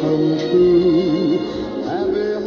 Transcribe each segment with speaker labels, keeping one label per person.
Speaker 1: come true. Happy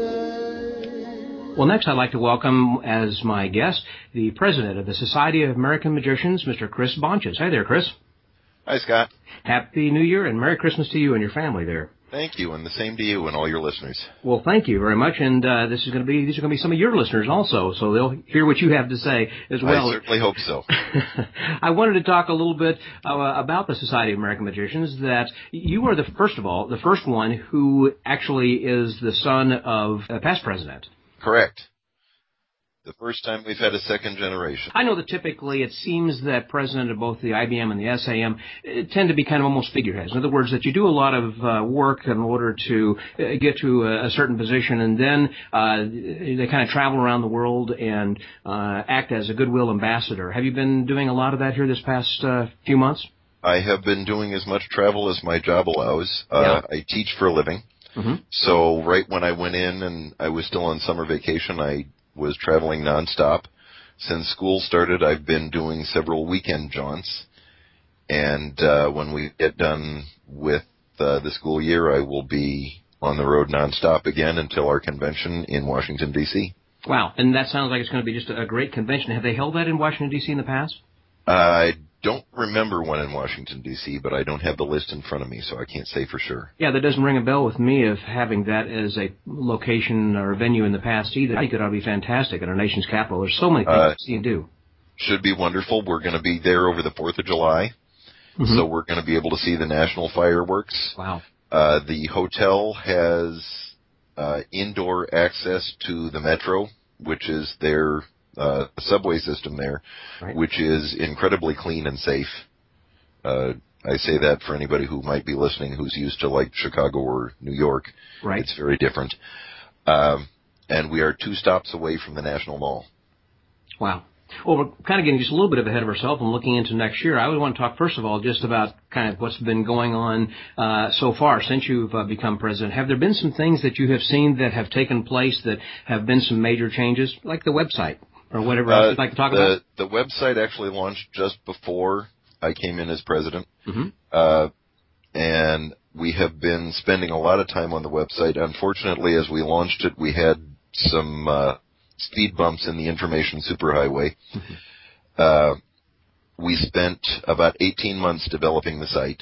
Speaker 1: holiday.
Speaker 2: Well, next I'd like to welcome as my guest the president of the Society of American Magicians, Mr. Chris Bonches. Hi there, Chris.
Speaker 3: Hi, Scott.
Speaker 2: Happy New Year and Merry Christmas to you and your family there.
Speaker 3: Thank you, and the same to you and all your listeners.
Speaker 2: Well, thank you very much, and these are going to be some of your listeners also, so they'll hear what you have to say as well.
Speaker 3: I certainly hope so.
Speaker 2: I wanted to talk a little bit about the Society of American Magicians. That you are the first one who actually is the son of a past president.
Speaker 3: Correct. The first time we've had a second generation.
Speaker 2: I know that typically it seems that president of both the IBM and the SAM tend to be kind of almost figureheads. In other words, that you do a lot of work in order to get to a certain position, and then they kind of travel around the world and act as a goodwill ambassador. Have you been doing a lot of that here this past few months?
Speaker 3: I have been doing as much travel as my job allows.
Speaker 2: Yeah.
Speaker 3: I teach for a living. Mm-hmm. So right when I went in and I was still on summer vacation, I was traveling nonstop. Since school started, I've been doing several weekend jaunts. And when we get done with the school year, I will be on the road nonstop again until our convention in Washington, D.C.
Speaker 2: Wow. And that sounds like it's going to be just a great convention. Have they held that in Washington, D.C. in the past?
Speaker 3: I don't remember one in Washington, D.C., but I don't have the list in front of me, so I can't say for sure.
Speaker 2: Yeah, that doesn't ring a bell with me of having that as a location or a venue in the past either. I think it ought to be fantastic at our nation's capital. There's so many things to see and do.
Speaker 3: Should be wonderful. We're going to be there over the 4th of July, so we're going to be able to see the national fireworks.
Speaker 2: Wow.
Speaker 3: The hotel has indoor access to the metro, which is their subway system there, right, which is incredibly clean and safe. I say that for anybody who might be listening who's used to like Chicago or New York.
Speaker 2: Right.
Speaker 3: It's very different. And we are 2 stops away from the National Mall.
Speaker 2: Wow. Well, we're kind of getting just a little bit ahead of ourselves and looking into next year. I would want to talk, first of all, just about kind of what's been going on so far since you've become president. Have there been some things that you have seen that have taken place that have been some major changes, like the website or whatever else you'd like to talk about?
Speaker 3: The website actually launched just before I came in as president. And we have been spending a lot of time on the website. Unfortunately, as we launched it, we had some speed bumps in the information superhighway. We spent about 18 months developing the site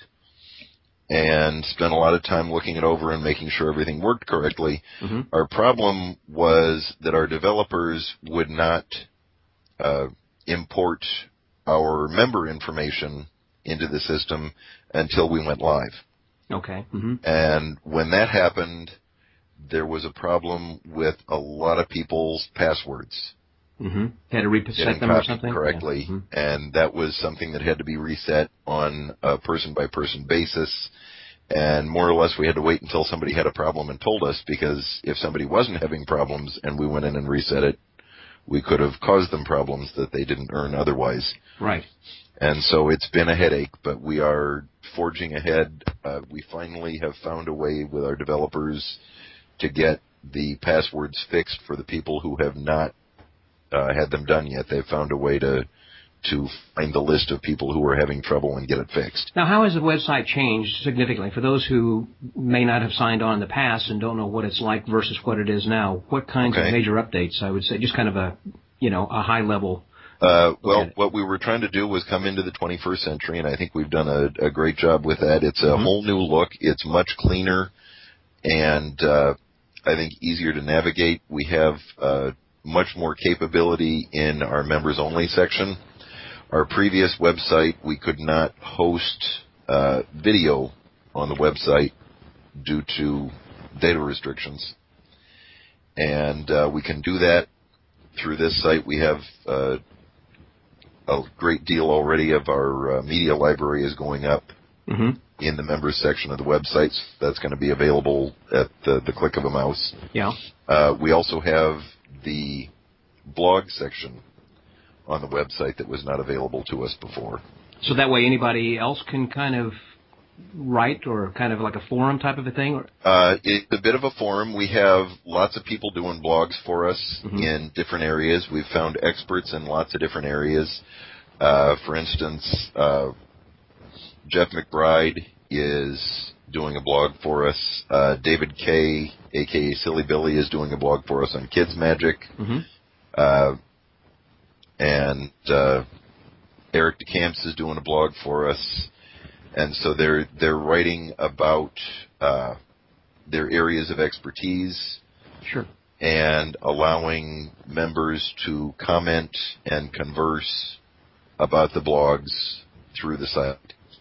Speaker 3: and spent a lot of time looking it over and making sure everything worked correctly. Our problem was that our developers would not import our member information into the system until we went live.
Speaker 2: Okay.
Speaker 3: And when that happened, there was a problem with a lot of people's passwords.
Speaker 2: Had to reset them or something?
Speaker 3: Correctly. Yeah. And that was something that had to be reset on a person-by-person basis. And more or less we had to wait until somebody had a problem and told us, because if somebody wasn't having problems and we went in and reset it, we could have caused them problems that they didn't earn otherwise.
Speaker 2: Right.
Speaker 3: And so it's been a headache, but we are forging ahead. We finally have found a way with our developers to get the passwords fixed for the people who have not had them done yet. They've found a way to find the list of people who are having trouble and get it fixed.
Speaker 2: Now, how has the website changed significantly? For those who may not have signed on in the past and don't know what it's like versus what it is now, what kinds of major updates, I would say, just kind of a high level.
Speaker 3: Well, what we were trying to do was come into the 21st century, and I think we've done a great job with that. It's a whole new look. It's much cleaner and I think easier to navigate. We have much more capability in our members-only section. Our previous website, we could not host video on the website due to data restrictions. And we can do that through this site. We have a great deal already of our media library is going up in the members section of the website. That's going to be available at the click of a mouse.
Speaker 2: Yeah.
Speaker 3: We also have the blog section on the website that was not available to us before.
Speaker 2: So that way anybody else can kind of write, or kind of like a forum type of a thing?
Speaker 3: It's a bit of a forum. We have lots of people doing blogs for us in different areas. We've found experts in lots of different areas. For instance, Jeff McBride is doing a blog for us. David Kay, a.k.a. Silly Billy, is doing a blog for us on Kids Magic. And Eric DeCamps is doing a blog for us. And so they're writing about their areas of expertise.
Speaker 2: Sure.
Speaker 3: And allowing members to comment and converse about the blogs through the site.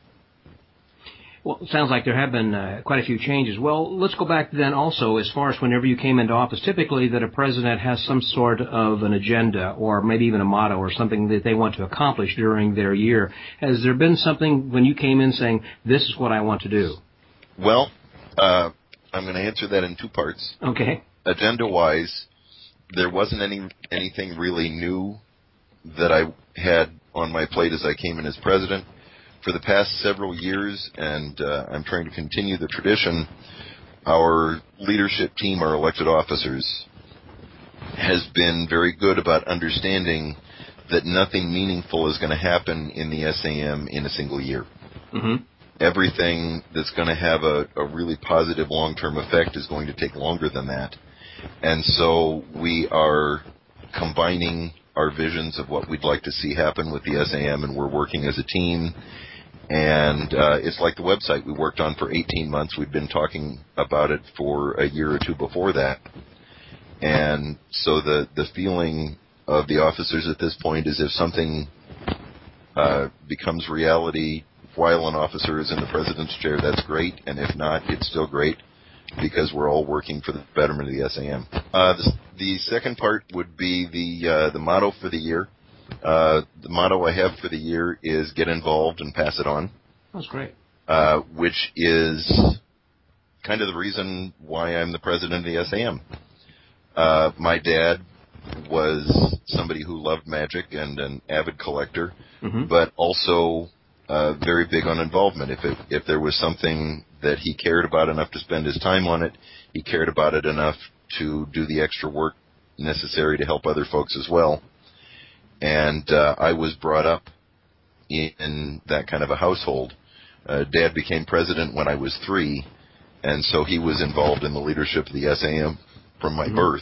Speaker 2: Well, it sounds like there have been quite a few changes. Well, let's go back then also as far as whenever you came into office, typically that a president has some sort of an agenda or maybe even a motto or something that they want to accomplish during their year. Has there been something when you came in saying, this is what I want to do?
Speaker 3: Well, I'm going to answer that in two parts.
Speaker 2: Okay.
Speaker 3: Agenda-wise, there wasn't anything really new that I had on my plate as I came in as president. For the past several years, and I'm trying to continue the tradition, our leadership team, our elected officers, has been very good about understanding that nothing meaningful is going to happen in the SAM in a single year. Everything that's going to have a really positive long-term effect is going to take longer than that. And so we are combining our visions of what we'd like to see happen with the SAM, and we're working as a team. And it's like the website we worked on for 18 months. We'd been talking about it for a year or two before that. And so the feeling of the officers at this point is if something becomes reality while an officer is in the president's chair, that's great. And if not, it's still great, because we're all working for the betterment of the SAM. The second part would be the motto for the year. The motto I have for the year is get involved and pass it on.
Speaker 2: That's great.
Speaker 3: Which is kind of the reason why I'm the president of the SAM. My dad was somebody who loved magic and an avid collector, but also very big on involvement. If there was something that he cared about enough to spend his time on it, he cared about it enough to do the extra work necessary to help other folks as well. And I was brought up in that kind of a household. Dad became president when I was 3, and so he was involved in the leadership of the SAM from my birth.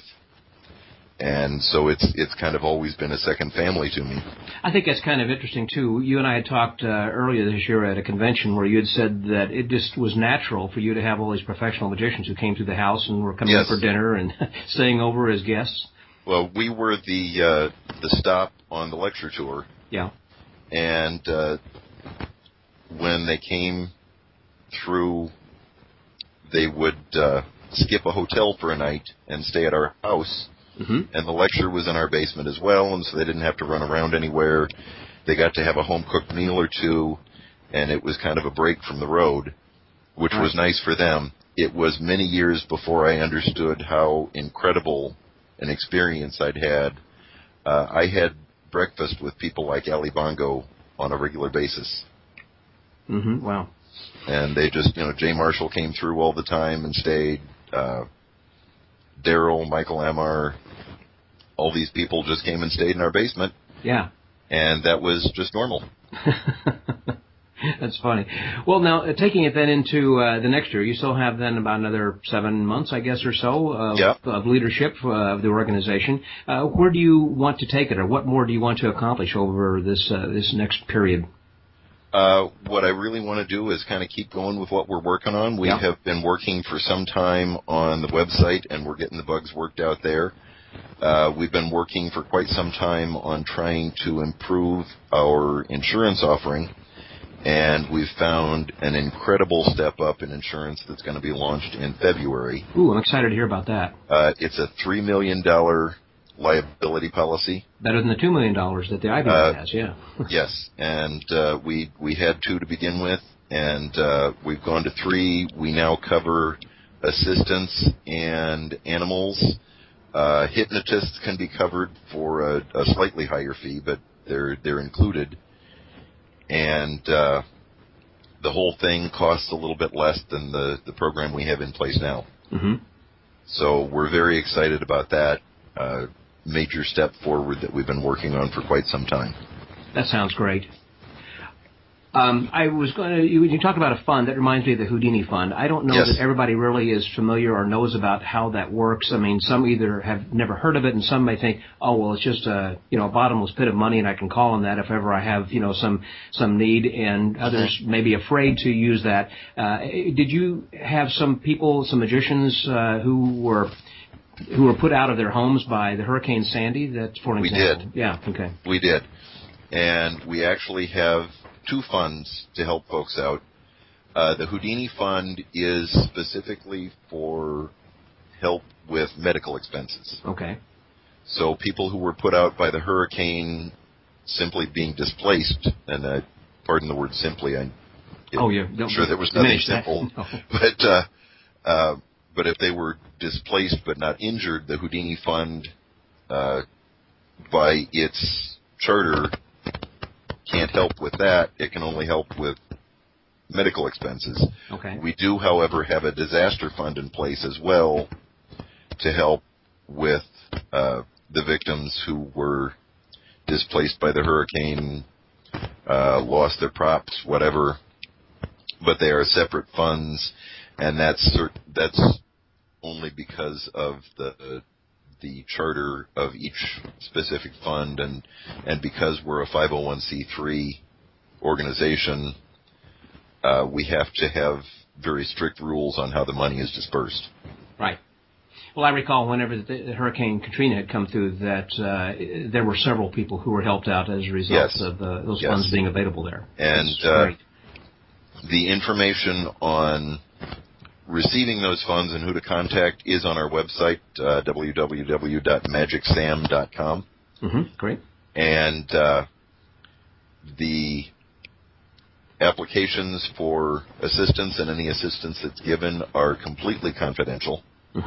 Speaker 3: And so it's kind of always been a second family to me.
Speaker 2: I think that's kind of interesting, too. You and I had talked earlier this year at a convention where you had said that it just was natural for you to have all these professional magicians who came through the house and were coming in for dinner and staying over as guests.
Speaker 3: Well, we were the stop on the lecture tour.
Speaker 2: Yeah.
Speaker 3: And when they came through, they would skip a hotel for a night and stay at our house. And the lecture was in our basement as well, and so they didn't have to run around anywhere. They got to have a home-cooked meal or two, and it was kind of a break from the road, which was nice for them. It was many years before I understood how incredible an experience I'd had. I had breakfast with people like Ali Bongo on a regular basis.
Speaker 2: Wow.
Speaker 3: And they just, Jay Marshall came through all the time and stayed. Daryl, Michael Amar, all these people just came and stayed in our basement.
Speaker 2: Yeah.
Speaker 3: And that was just normal.
Speaker 2: That's funny. Well, now, taking it then into the next year, you still have then about another 7 months, I guess, or so of leadership of the organization. Where do you want to take it, or what more do you want to accomplish over this next period?
Speaker 3: What I really want to do is kind of keep going with what we're working on. We have been working for some time on the website, and we're getting the bugs worked out there. We've been working for quite some time on trying to improve our insurance offering, and we've found an incredible step up in insurance that's going to be launched in February.
Speaker 2: Ooh, I'm excited to hear about that.
Speaker 3: It's a $3 million liability policy.
Speaker 2: Better than the $2 million that the IBM has, yeah.
Speaker 3: Yes, and we had 2 to begin with, and we've gone to 3. We now cover assistants and animals. Hypnotists can be covered for a slightly higher fee, but they're included. And the whole thing costs a little bit less than the program we have in place now. So we're very excited about that. Major step forward that we've been working on for quite some time.
Speaker 2: That sounds great. I was going to, you talk about a fund, that reminds me of the Houdini Fund. I don't know
Speaker 3: Yes.
Speaker 2: that everybody really is familiar or knows about how that works. I mean, some either have never heard of it, and some may think, oh, well, it's just a bottomless pit of money, and I can call on that if ever I have, some need, and others may be afraid to use that. Did you have some people, some magicians, who were put out of their homes by the Hurricane Sandy? That's for an example.
Speaker 3: We did.
Speaker 2: Yeah, okay.
Speaker 3: We did. And we actually have 2 funds to help folks out. The Houdini Fund is specifically for help with medical expenses.
Speaker 2: Okay.
Speaker 3: So people who were put out by the hurricane simply being displaced, and pardon the word simply, I'm sure there was nothing simple. No. But if they were displaced but not injured, the Houdini Fund, by its charter, can't help with that. It can only help with medical expenses.
Speaker 2: Okay.
Speaker 3: We do, however, have a disaster fund in place as well to help with the victims who were displaced by the hurricane, lost their props, whatever. But they are separate funds, and that's only because of the charter of each specific fund, and because we're a 501c3 organization, we have to have very strict rules on how the money is dispersed.
Speaker 2: Right. Well, I recall whenever the Hurricane Katrina had come through that there were several people who were helped out as a result of those funds being available there.
Speaker 3: And the information on receiving those funds and who to contact is on our website, www.magicsam.com.
Speaker 2: Great.
Speaker 3: And the applications for assistance and any assistance that's given are completely confidential.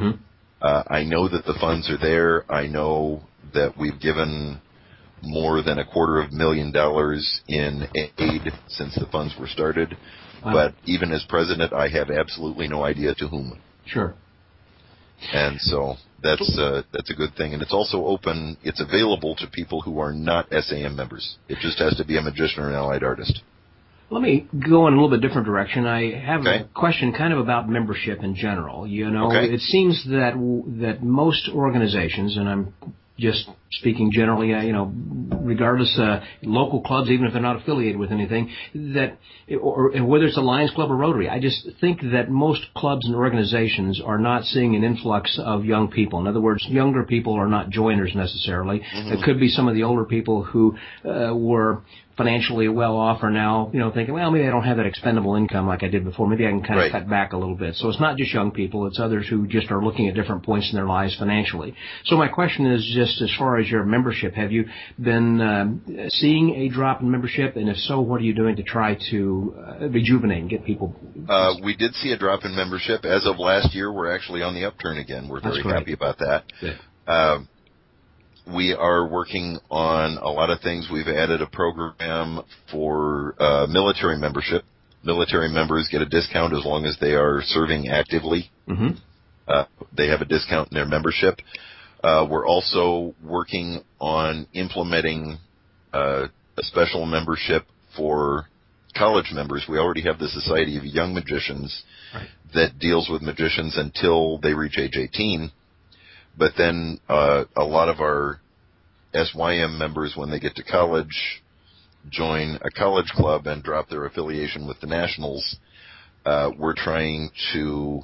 Speaker 3: I know that the funds are there. I know that we've given more than $250,000 in aid since the funds were started. Wow. But even as president, I have absolutely no idea to whom.
Speaker 2: Sure.
Speaker 3: And so that's a good thing. And it's also open. It's available to people who are not SAM members. It just has to be a magician or an allied artist.
Speaker 2: Let me go in a little bit different direction. I have a question kind of about membership in general. It seems that most organizations, and I'm just speaking generally, regardless, local clubs, even if they're not affiliated with anything, or whether it's a Lions Club or Rotary, I just think that most clubs and organizations are not seeing an influx of young people. In other words, younger people are not joiners necessarily. It could be some of the older people who were financially well off are now, thinking, well, maybe I don't have that expendable income like I did before. Maybe I can kind of cut back a little bit. So it's not just young people. It's others who just are looking at different points in their lives financially. So my question is just as far as your membership, have you been seeing a drop in membership? And if so, what are you doing to try to rejuvenate and get people?
Speaker 3: We did see a drop in membership. As of last year, we're actually on the upturn again. We're very happy about that.
Speaker 2: Good.
Speaker 3: We are working on a lot of things. We've added a program for military membership. Military members get a discount as long as they are serving actively. They have a discount in their membership. We're also working on implementing a special membership for college members. We already have the Society of Young Magicians that deals with magicians until they reach age 18. But then a lot of our SYM members, when they get to college, join a college club and drop their affiliation with the Nationals. We're trying to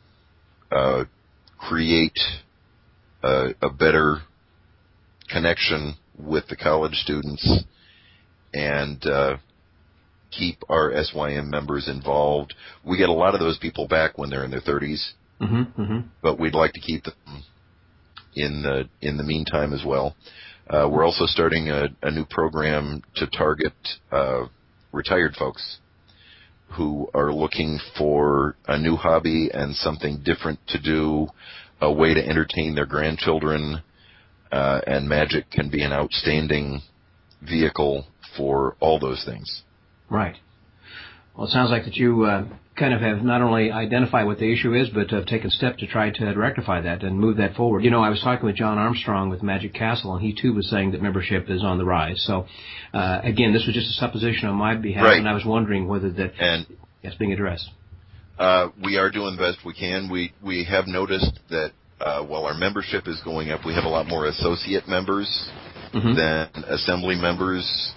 Speaker 3: create a better connection with the college students and keep our SYM members involved. We get a lot of those people back when they're in their 30s, but we'd like to keep them in the meantime as well. We're also starting a new program to target retired folks who are looking for a new hobby and something different to do, a way to entertain their grandchildren, and magic can be an outstanding vehicle for all those things.
Speaker 2: Right. Well, it sounds like that you kind of have not only identified what the issue is, but have taken steps to try to rectify that and move that forward. You know, I was talking with John Armstrong with Magic Castle, and he too was saying that membership is on the rise. So, again, this was just a supposition on my behalf,
Speaker 3: right.
Speaker 2: And I was wondering whether that's being addressed.
Speaker 3: We are doing the best we can. We have noticed that while our membership is going up, we have a lot more associate members than assembly members,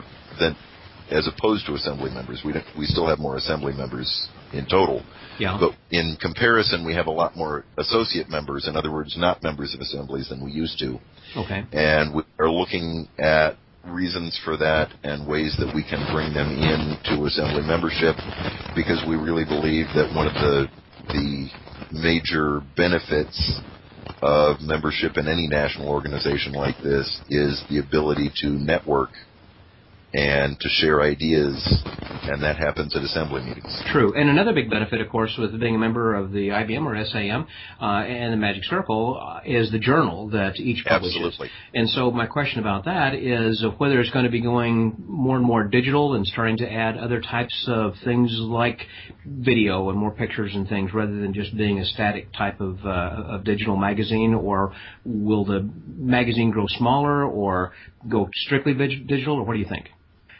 Speaker 3: as opposed to assembly members. We still have more assembly members in total.
Speaker 2: Yeah.
Speaker 3: But in comparison, we have a lot more associate members, in other words, not members of assemblies than we used to.
Speaker 2: Okay.
Speaker 3: And we are looking at reasons for that and ways that we can bring them into assembly membership, because we really believe that one of the major benefits of membership in any national organization like this is the ability to network and to share ideas, and that happens at assembly meetings.
Speaker 2: True. And another big benefit, of course, with being a member of the IBM or SAM and the Magic Circle is the journal that each publishes.
Speaker 3: Absolutely.
Speaker 2: And so my question about that is whether it's going to be going more and more digital and starting to add other types of things like video and more pictures and things rather than just being a static type of digital magazine, or will the magazine grow smaller or go strictly digital, or what do you think?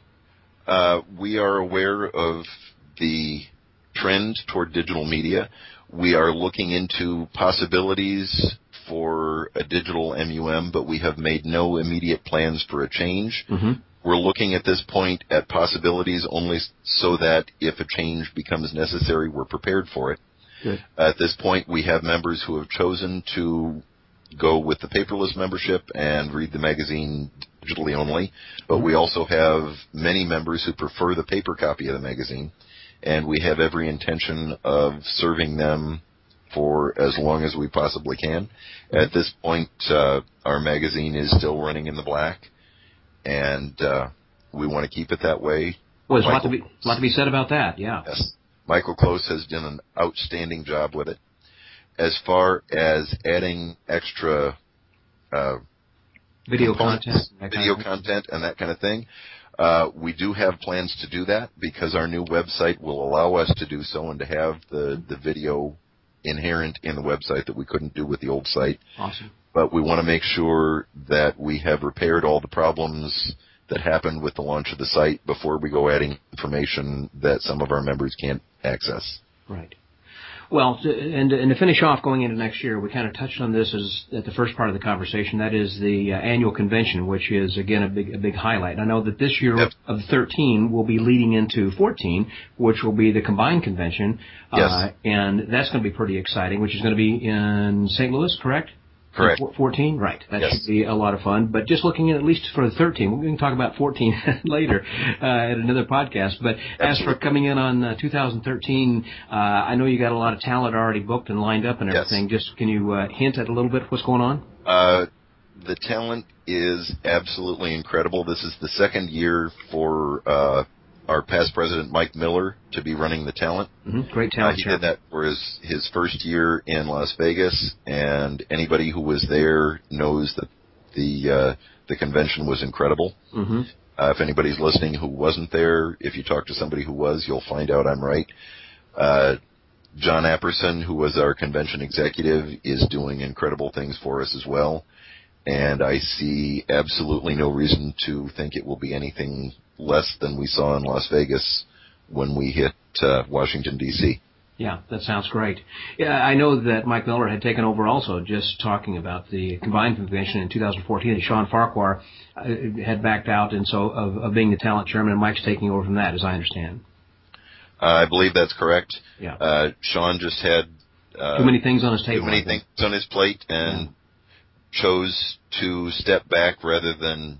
Speaker 3: We are aware of the trend toward digital media. We are looking into possibilities for a digital MUM, but we have made no immediate plans for a change. We're looking at this point at possibilities only so that if a change becomes necessary, we're prepared for it.
Speaker 2: Good.
Speaker 3: At this point, we have members who have chosen to go with the paperless membership and read the magazine digitally only, but we also have many members who prefer the paper copy of the magazine, and we have every intention of serving them for as long as we possibly can. At this point, our magazine is still running in the black, and we want to keep it that way.
Speaker 2: Well, there's a lot to be said about that, yeah.
Speaker 3: Yes. Michael Close has done an outstanding job with it. As far as adding extra
Speaker 2: video content
Speaker 3: and that kind of thing, we do have plans to do that because our new website will allow us to do so and to have the video inherent in the website that we couldn't do with the old site.
Speaker 2: Awesome.
Speaker 3: But we want to make sure that we have repaired all the problems that happened with the launch of the site before we go adding information that some of our members can't access.
Speaker 2: Right. Well, and to finish off going into next year, we kind of touched on this at the first part of the conversation. That is the annual convention, which is, again, a big highlight. I know that this year of 13 will be leading into 14, which will be the combined convention.
Speaker 3: Yes.
Speaker 2: And that's going to be pretty exciting, which is going to be in St. Louis, correct?
Speaker 3: Correct.
Speaker 2: 14? Right. That should be a lot of fun. But just looking at least for the 13, we can talk about 14 later at another podcast. But as for coming in on 2013, I know you got a lot of talent already booked and lined up and everything.
Speaker 3: Yes.
Speaker 2: Just can you hint at a little bit what's going on?
Speaker 3: The talent is absolutely incredible. This is the second year for our past president, Mike Miller, to be running the talent.
Speaker 2: Great talent.
Speaker 3: He did that for his first year in Las Vegas, and anybody who was there knows that the convention was incredible. If anybody's listening who wasn't there, if you talk to somebody who was, you'll find out I'm right. John Apperson, who was our convention executive, is doing incredible things for us as well, and I see absolutely no reason to think it will be anything less than we saw in Las Vegas when we hit Washington, D.C.
Speaker 2: Yeah, that sounds great. Yeah, I know that Mike Miller had taken over also, just talking about the combined convention in 2014, and Sean Farquhar had backed out and so of being the talent chairman, and Mike's taking over from that, as I understand.
Speaker 3: I believe that's correct.
Speaker 2: Yeah.
Speaker 3: Sean just had
Speaker 2: too many things on his table.
Speaker 3: Too many things on his plate, and chose to step back rather than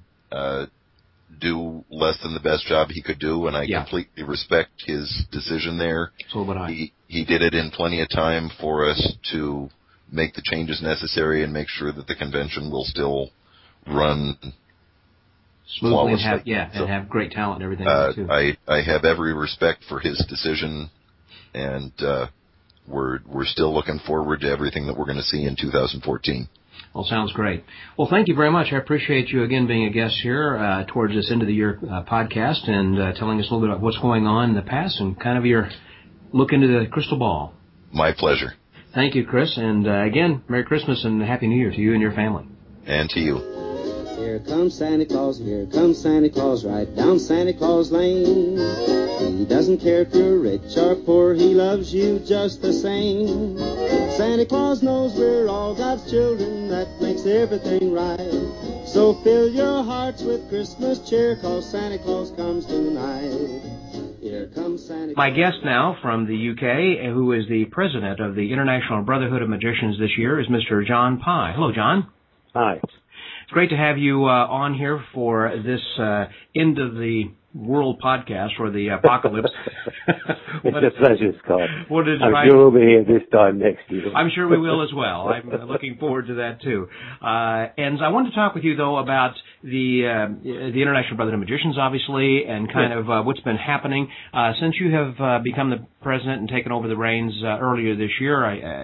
Speaker 3: do less than the best job he could do, and I completely respect his decision there.
Speaker 2: So would I.
Speaker 3: He did it in plenty of time for us to make the changes necessary and make sure that the convention will still run
Speaker 2: smoothly and have great talent and everything too.
Speaker 3: I have every respect for his decision, and we're still looking forward to everything that we're going to see in 2014.
Speaker 2: Well, sounds great. Well, thank you very much. I appreciate you again being a guest here towards this end of the year podcast and telling us a little bit about what's going on in the past and kind of your look into the crystal ball.
Speaker 3: My pleasure.
Speaker 2: Thank you, Chris. And again, Merry Christmas and Happy New Year to you and your family.
Speaker 3: And to you.
Speaker 1: Here comes Santa Claus, right down Santa Claus Lane. He doesn't care if you're rich or poor, he loves you just the same. Santa Claus knows we're all God's children, that makes everything right. So fill your hearts with Christmas cheer, 'cause Santa Claus comes tonight. Here comes Santa Claus.
Speaker 2: My guest now from the UK, who is the president of the International Brotherhood of Magicians this year, is Mr. John Pye. Hello, John.
Speaker 4: Hi.
Speaker 2: It's great to have you on here for this end of the world podcast or the apocalypse.
Speaker 4: It's a pleasure, Scott.
Speaker 2: I'm
Speaker 4: sure we'll be here this time next year.
Speaker 2: I'm sure we will as well. I'm looking forward to that too. And I wanted to talk with you though about the International Brotherhood of Magicians, obviously, and kind of what's been happening since you have become the president and taken over the reins earlier this year.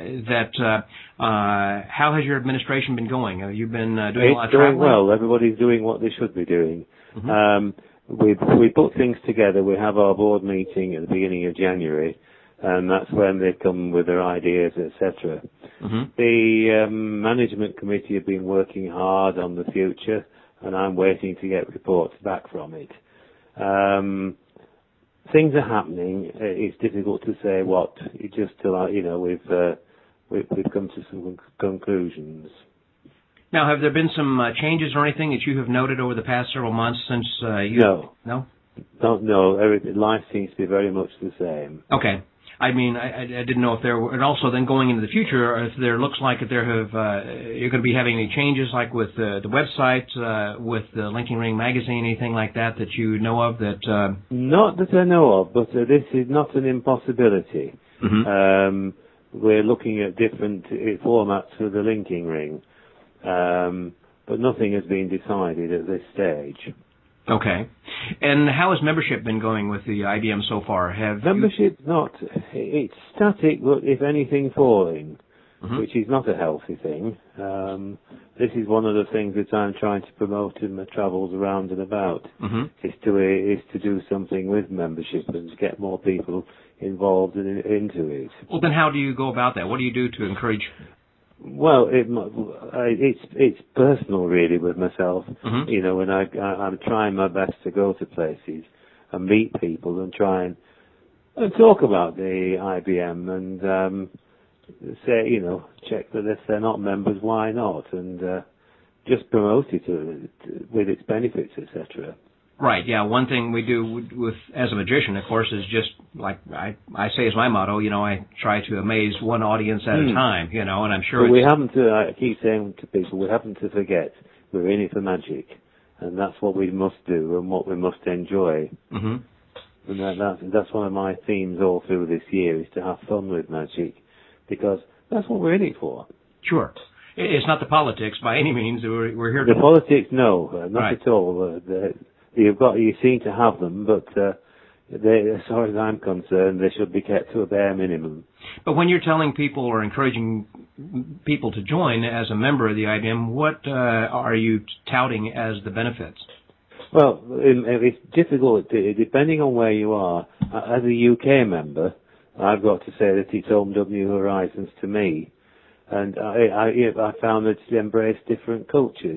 Speaker 2: How has your administration been going? You've been doing a lot of traveling.
Speaker 4: It's going well. Everybody's doing what they should be doing. Mm-hmm. We put things together. We have our board meeting at the beginning of January, and that's when they come with their ideas, etc. Mm-hmm. The management committee have been working hard on the future, and I'm waiting to get reports back from it. Things are happening. It's difficult to say what. It just we've come to some conclusions.
Speaker 2: Now, have there been some changes or anything that you have noted over the past several months since you...
Speaker 4: No? Life seems to be very much the same.
Speaker 2: Okay. I mean, I didn't know if there were... And also then going into the future, if there looks like that there have... you're going to be having any changes like with the website, with the Linking Ring magazine, anything like that you know of that...
Speaker 4: Not that I know of, but this is not an impossibility. Mm-hmm. We're looking at different formats for the Linking Ring. But nothing has been decided at this stage.
Speaker 2: Okay. And how has membership been going with the IBM so far?
Speaker 4: It's static, but if anything falling, mm-hmm. which is not a healthy thing. This is one of the things that I'm trying to promote in my travels around and about, mm-hmm. is to do something with membership and to get more people involved into it.
Speaker 2: Well, then how do you go about that? What do you do to encourage...
Speaker 4: Well, it's personal really with myself. Mm-hmm. When I'm trying my best to go to places and meet people and try and talk about the IBM and say, check that if they're not members, why not? And just promote it with its benefits, etc.
Speaker 2: Right, yeah. One thing we do with as a magician, of course, is just like I say is my motto, I try to amaze one audience at a time, and I'm sure
Speaker 4: but I keep saying to people, we haven't to forget we're in it for magic, and that's what we must do and what we must enjoy. Mm-hmm. And that's one of my themes all through this year, is to have fun with magic, because that's what we're in it for.
Speaker 2: Sure. It's not the politics by any means. We're here
Speaker 4: to... The politics, no, not right. At all. You seem to have them, but as far as I'm concerned, they should be kept to a bare minimum.
Speaker 2: But when you're telling people or encouraging people to join as a member of the IBM, what are you touting as the benefits?
Speaker 4: Well, it's difficult, depending on where you are. As a UK member, I've got to say that it's opened up new horizons to me. And I found that it embraced different cultures.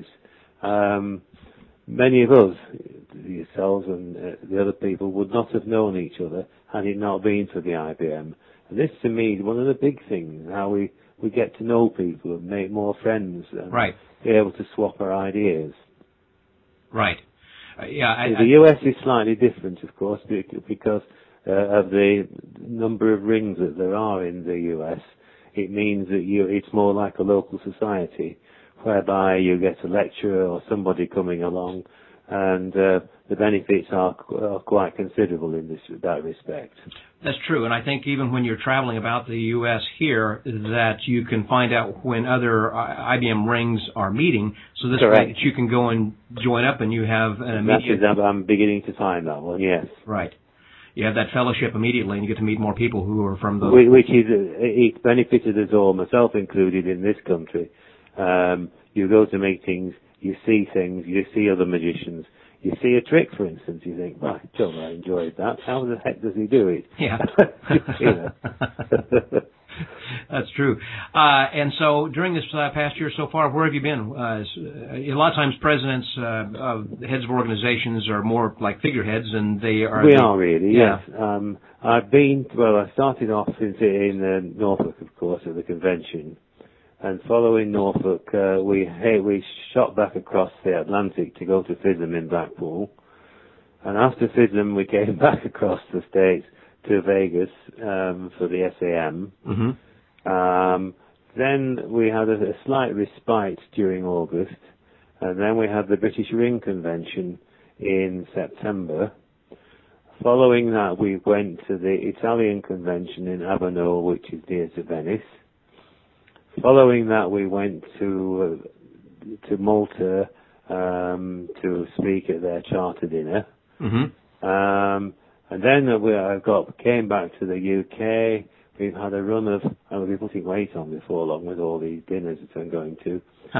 Speaker 4: Many of us, yourselves and the other people, would not have known each other had it not been for the IBM. And this, to me, is one of the big things, how we get to know people and make more friends and
Speaker 2: right.
Speaker 4: be able to swap our ideas.
Speaker 2: Right.
Speaker 4: The US is slightly different, of course, because of the number of rings that there are in the US. It means that it's more like a local society, whereby you get a lecturer or somebody coming along, and the benefits are quite considerable in that respect.
Speaker 2: That's true, and I think even when you're traveling about the U.S. here, that you can find out when other IBM rings are meeting, so this way that you can go and join up and you have an immediate...
Speaker 4: I'm beginning to find that one, yes.
Speaker 2: Right. You have that fellowship immediately, and you get to meet more people who are from those...
Speaker 4: Which is, it benefited us all, myself included, in this country. You go to meetings, you see things, you see other magicians. You see a trick, for instance, you think, well, John, I enjoyed that. How the heck does he do it?
Speaker 2: Yeah. That's true. And so during this past year so far, where have you been? A lot of times presidents, heads of organizations are more like figureheads, and they are...
Speaker 4: We are really, yes. I started off in Norfolk, of course, at the convention. And following Norfolk, we shot back across the Atlantic to go to FISM in Blackpool. And after FISM, we came back across the States to Vegas for the SAM.
Speaker 2: Mm-hmm.
Speaker 4: Then we had a slight respite during August. And then we had the British Ring Convention in September. Following that, we went to the Italian Convention in Avenel, which is near to Venice. Following that, we went to Malta to speak at their charter dinner.
Speaker 2: Mm-hmm.
Speaker 4: And then came back to the UK. We've had a run of, I'll be putting weight on before long with all these dinners that I'm going to.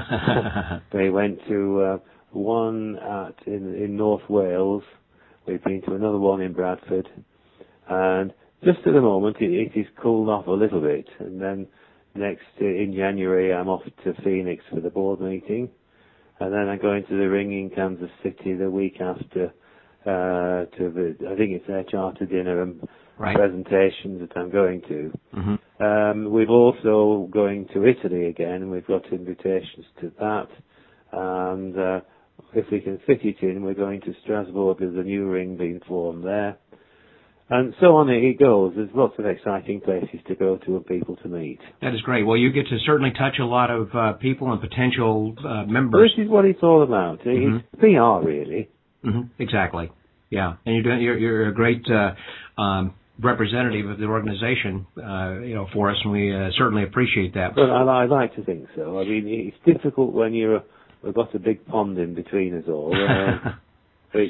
Speaker 4: We went to one in North Wales. We've been to another one in Bradford. And just at the moment, it is cooled off a little bit. And then next, in January, I'm off to Phoenix for the board meeting. And then I'm going to the Ring in Kansas City the week after, I think it's their charter dinner and presentations that I'm going to.
Speaker 2: Mm-hmm.
Speaker 4: We've also going to Italy again. We've got invitations to that. And if we can fit it in, we're going to Strasbourg. There's a new ring being formed there. And so on it goes. There's lots of exciting places to go to and people to meet.
Speaker 2: That is great. Well, you get to certainly touch a lot of people and potential members.
Speaker 4: Well, this is what it's all about.
Speaker 2: Mm-hmm.
Speaker 4: It's PR, really.
Speaker 2: Mm-hmm. Exactly. Yeah, and you're a great representative of the organization, for us, and we certainly appreciate that.
Speaker 4: Well, I like to think so. I mean, it's difficult when we've got a big pond in between us all, which.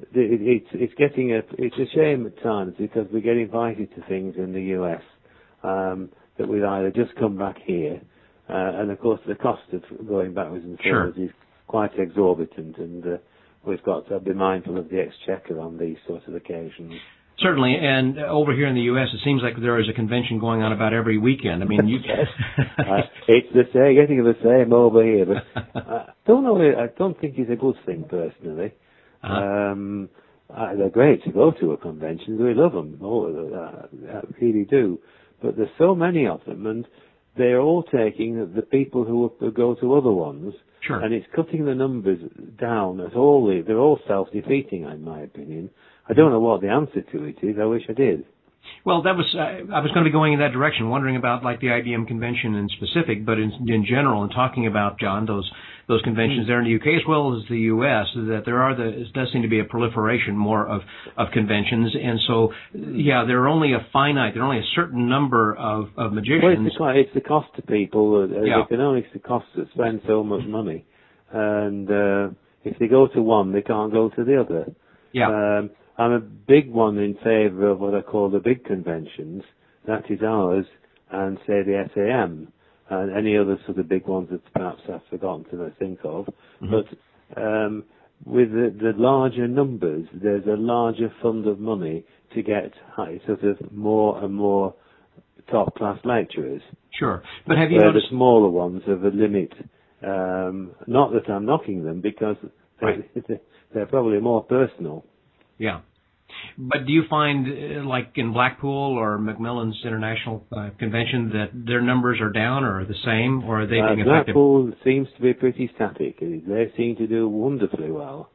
Speaker 4: It's a shame at times because we get invited to things in the US that we'd either just come back here, and of course the cost of going backwards and forwards is quite exorbitant, and we've got to be mindful of the exchequer on these sorts of occasions.
Speaker 2: Certainly, and over here in the U.S., it seems like there is a convention going on about every weekend. I mean,
Speaker 4: it's the same, getting the same over here, but I don't think it's a good thing personally. They're great to go to a convention. We love them. Really do. But there's so many of them, and they're all taking the people who go to other ones, and it's cutting the numbers down at all. They're all self-defeating, in my opinion. I don't know what the answer to it is. I wish I did.
Speaker 2: Well, that was I was going to be going in that direction, wondering about like the IBM convention in specific, but in general, and talking about, John, those conventions there in the UK as well as the US, that it does seem to be a proliferation more of conventions, and so there are only there are only a certain number of magicians.
Speaker 4: Well, it's the cost to people. They can only cost to spend so much money, and if they go to one, they can't go to the other.
Speaker 2: Yeah.
Speaker 4: I'm a big one in favour of what I call the big conventions. That is ours, and say the SAM, and any other sort of big ones that perhaps I've forgotten to think of.
Speaker 2: Mm-hmm.
Speaker 4: But with the larger numbers, there's a larger fund of money to get sort of more and more top-class lecturers.
Speaker 2: Sure, but have you noticed
Speaker 4: the smaller ones have a limit? Not that I'm knocking them, because they're probably more personal.
Speaker 2: Yeah. But do you find, like in Blackpool or Macmillan's International Convention, that their numbers are down or are the same, or are they being affected?
Speaker 4: Blackpool seems to be pretty static. They seem to do wonderfully well.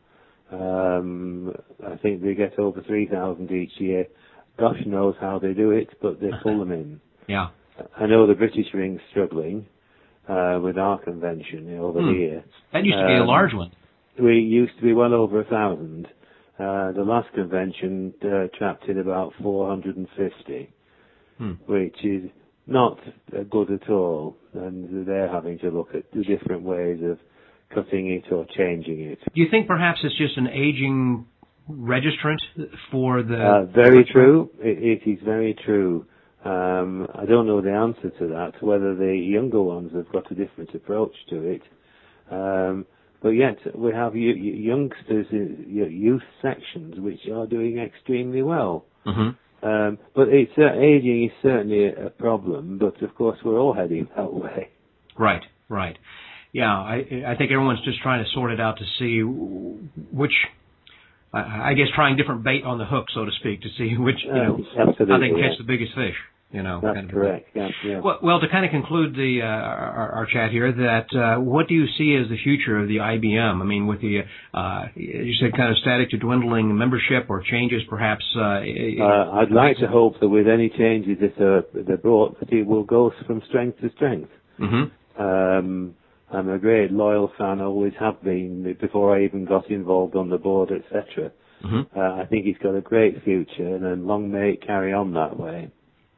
Speaker 4: I think they get over 3,000 each year. Gosh knows how they do it, but they pull them in.
Speaker 2: Yeah.
Speaker 4: I know the British Ring's struggling with our convention over here.
Speaker 2: That used to be a large one.
Speaker 4: We used to be well over 1,000. The last convention trapped in about 450, which is not good at all, and they're having to look at the different ways of cutting it or changing it.
Speaker 2: Do you think perhaps it's just an aging registrant for the...
Speaker 4: Very true. It is very true. I don't know the answer to that, whether the younger ones have got a different approach to it. But yet we have youngsters, youth sections, which are doing extremely well.
Speaker 2: Mm-hmm.
Speaker 4: But aging is certainly a problem, but of course we're all heading that way.
Speaker 2: Right. Yeah, I think everyone's just trying to sort it out to see which, I guess, trying different bait on the hook, so to speak, to see which, how they can catch the biggest fish.
Speaker 4: That's
Speaker 2: kind of
Speaker 4: correct. Yeah.
Speaker 2: Well, to kind of conclude our chat here, that what do you see as the future of the IBM? I mean, with the you said kind of static to dwindling membership or changes, perhaps.
Speaker 4: I'd like to hope that with any changes that they're brought, that it will go from strength to strength.
Speaker 2: Mm-hmm.
Speaker 4: I'm a great loyal fan, always have been, before I even got involved on the board, etc.
Speaker 2: Mm-hmm.
Speaker 4: I think he's got a great future, and long may it carry on that way.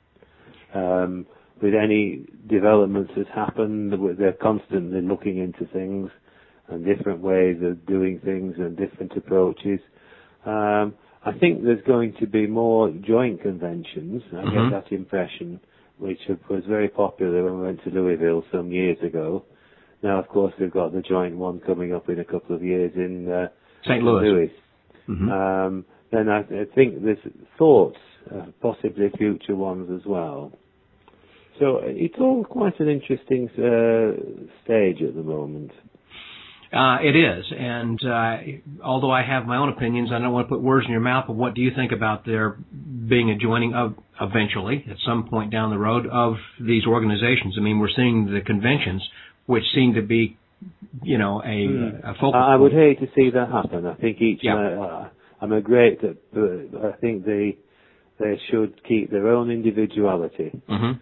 Speaker 4: With any developments that happen, they're constantly looking into things and different ways of doing things and different approaches. I think there's going to be more joint conventions. I get that impression, which was very popular when we went to Louisville some years ago. Now, of course, we've got the joint one coming up in a couple of years in
Speaker 2: St. Louis.
Speaker 4: Mm-hmm. Then I think there's thoughts, possibly future ones as well. So it's all quite an interesting stage at the moment.
Speaker 2: It is, and although I have my own opinions, I don't want to put words in your mouth, but what do you think about there being a joining of, eventually, at some point down the road, of these organizations? I mean, we're seeing the conventions, which seem to be, a focal point.
Speaker 4: I would hate to see that happen. I think I'm a great, I think they should keep their own individuality.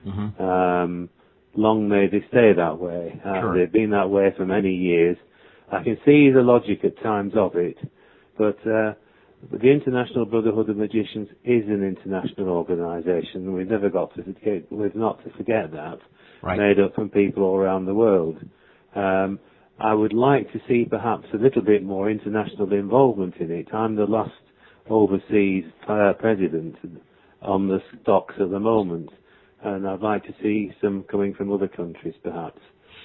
Speaker 4: Long may they stay that way.
Speaker 2: Sure.
Speaker 4: They've been that way for many years. I can see the logic at times of it, but the International Brotherhood of Magicians is an international organisation. We've not to forget that.
Speaker 2: Right.
Speaker 4: Made up from people all around the world. I would like to see perhaps a little bit more international involvement in it. I'm the last overseas president on the stocks at the moment, and I'd like to see some coming from other countries perhaps.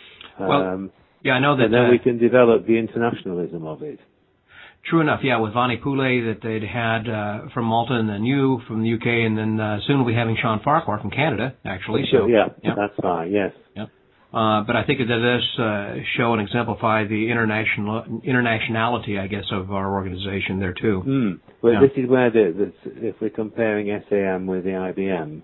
Speaker 2: I know that.
Speaker 4: And then we can develop the internationalism of it.
Speaker 2: True enough, yeah, with Vani Pule that they'd had from Malta, and then you from the UK, and then soon we'll be having Sean Farquhar from Canada, actually.
Speaker 4: Sure, that's fine, yes.
Speaker 2: Yeah. But I think it does show and exemplify the internationality, I guess, of our organization there, too.
Speaker 4: Well, this is where, if we're comparing SAM with the IBM,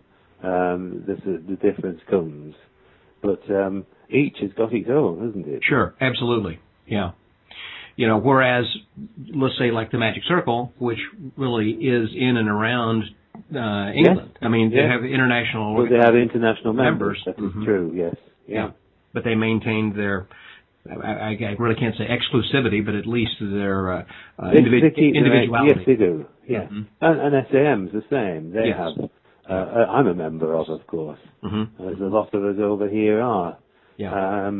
Speaker 4: the difference comes. But each has got its own, hasn't it?
Speaker 2: Sure, absolutely, yeah. Whereas, let's say, like the Magic Circle, which really is in and around England.
Speaker 4: Yes.
Speaker 2: I mean, they have international.
Speaker 4: Well, they have international members. That is true. Yes.
Speaker 2: Yeah. But they maintained their. I really can't say exclusivity, but at least their individuality.
Speaker 4: Yes, they do. Yeah. And SAM's the same. They have. I'm a member of course. As a lot of us over here are.
Speaker 2: Yeah.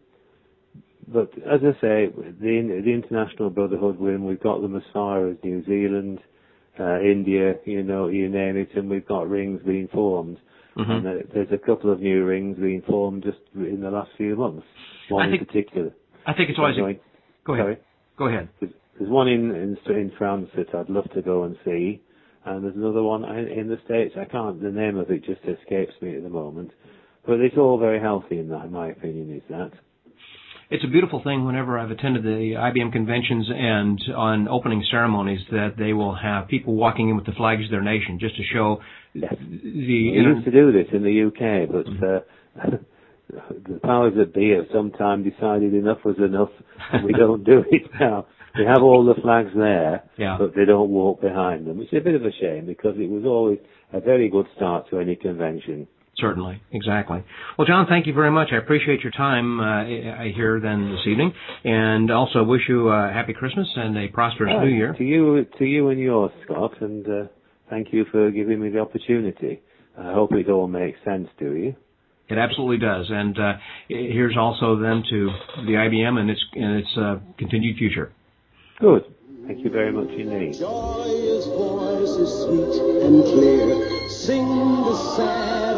Speaker 4: But as I say, the International Brotherhood, when we've got them as far as New Zealand, India, you name it, and we've got rings being formed. And there's a couple of new rings being formed just in the last few months. One in particular.
Speaker 2: I think it's always. Go ahead.
Speaker 4: Sorry?
Speaker 2: Go ahead.
Speaker 4: There's one in France that I'd love to go and see, and there's another one in the States. The name of it just escapes me at the moment. But it's all very healthy in my opinion, is that.
Speaker 2: It's a beautiful thing whenever I've attended the IBM conventions and on opening ceremonies that they will have people walking in with the flags of their nation just to show
Speaker 4: We used to do this in the UK, but the powers that be have sometime decided enough was enough, and we don't do it now. We have all the flags there, but they don't walk behind them, which is a bit of a shame because it was always a very good start to any convention.
Speaker 2: Certainly, exactly. Well, John, thank you very much. I appreciate your time here then this evening, and also wish you a happy Christmas and a prosperous New Year.
Speaker 4: To you and yours, Scott, and thank you for giving me the opportunity. I hope it all makes sense to you.
Speaker 2: It absolutely does, and here's also then to the IBM and its continued future.
Speaker 4: Good. Thank you very much indeed.
Speaker 1: Joyous voice is sweet and clear. Sing the sad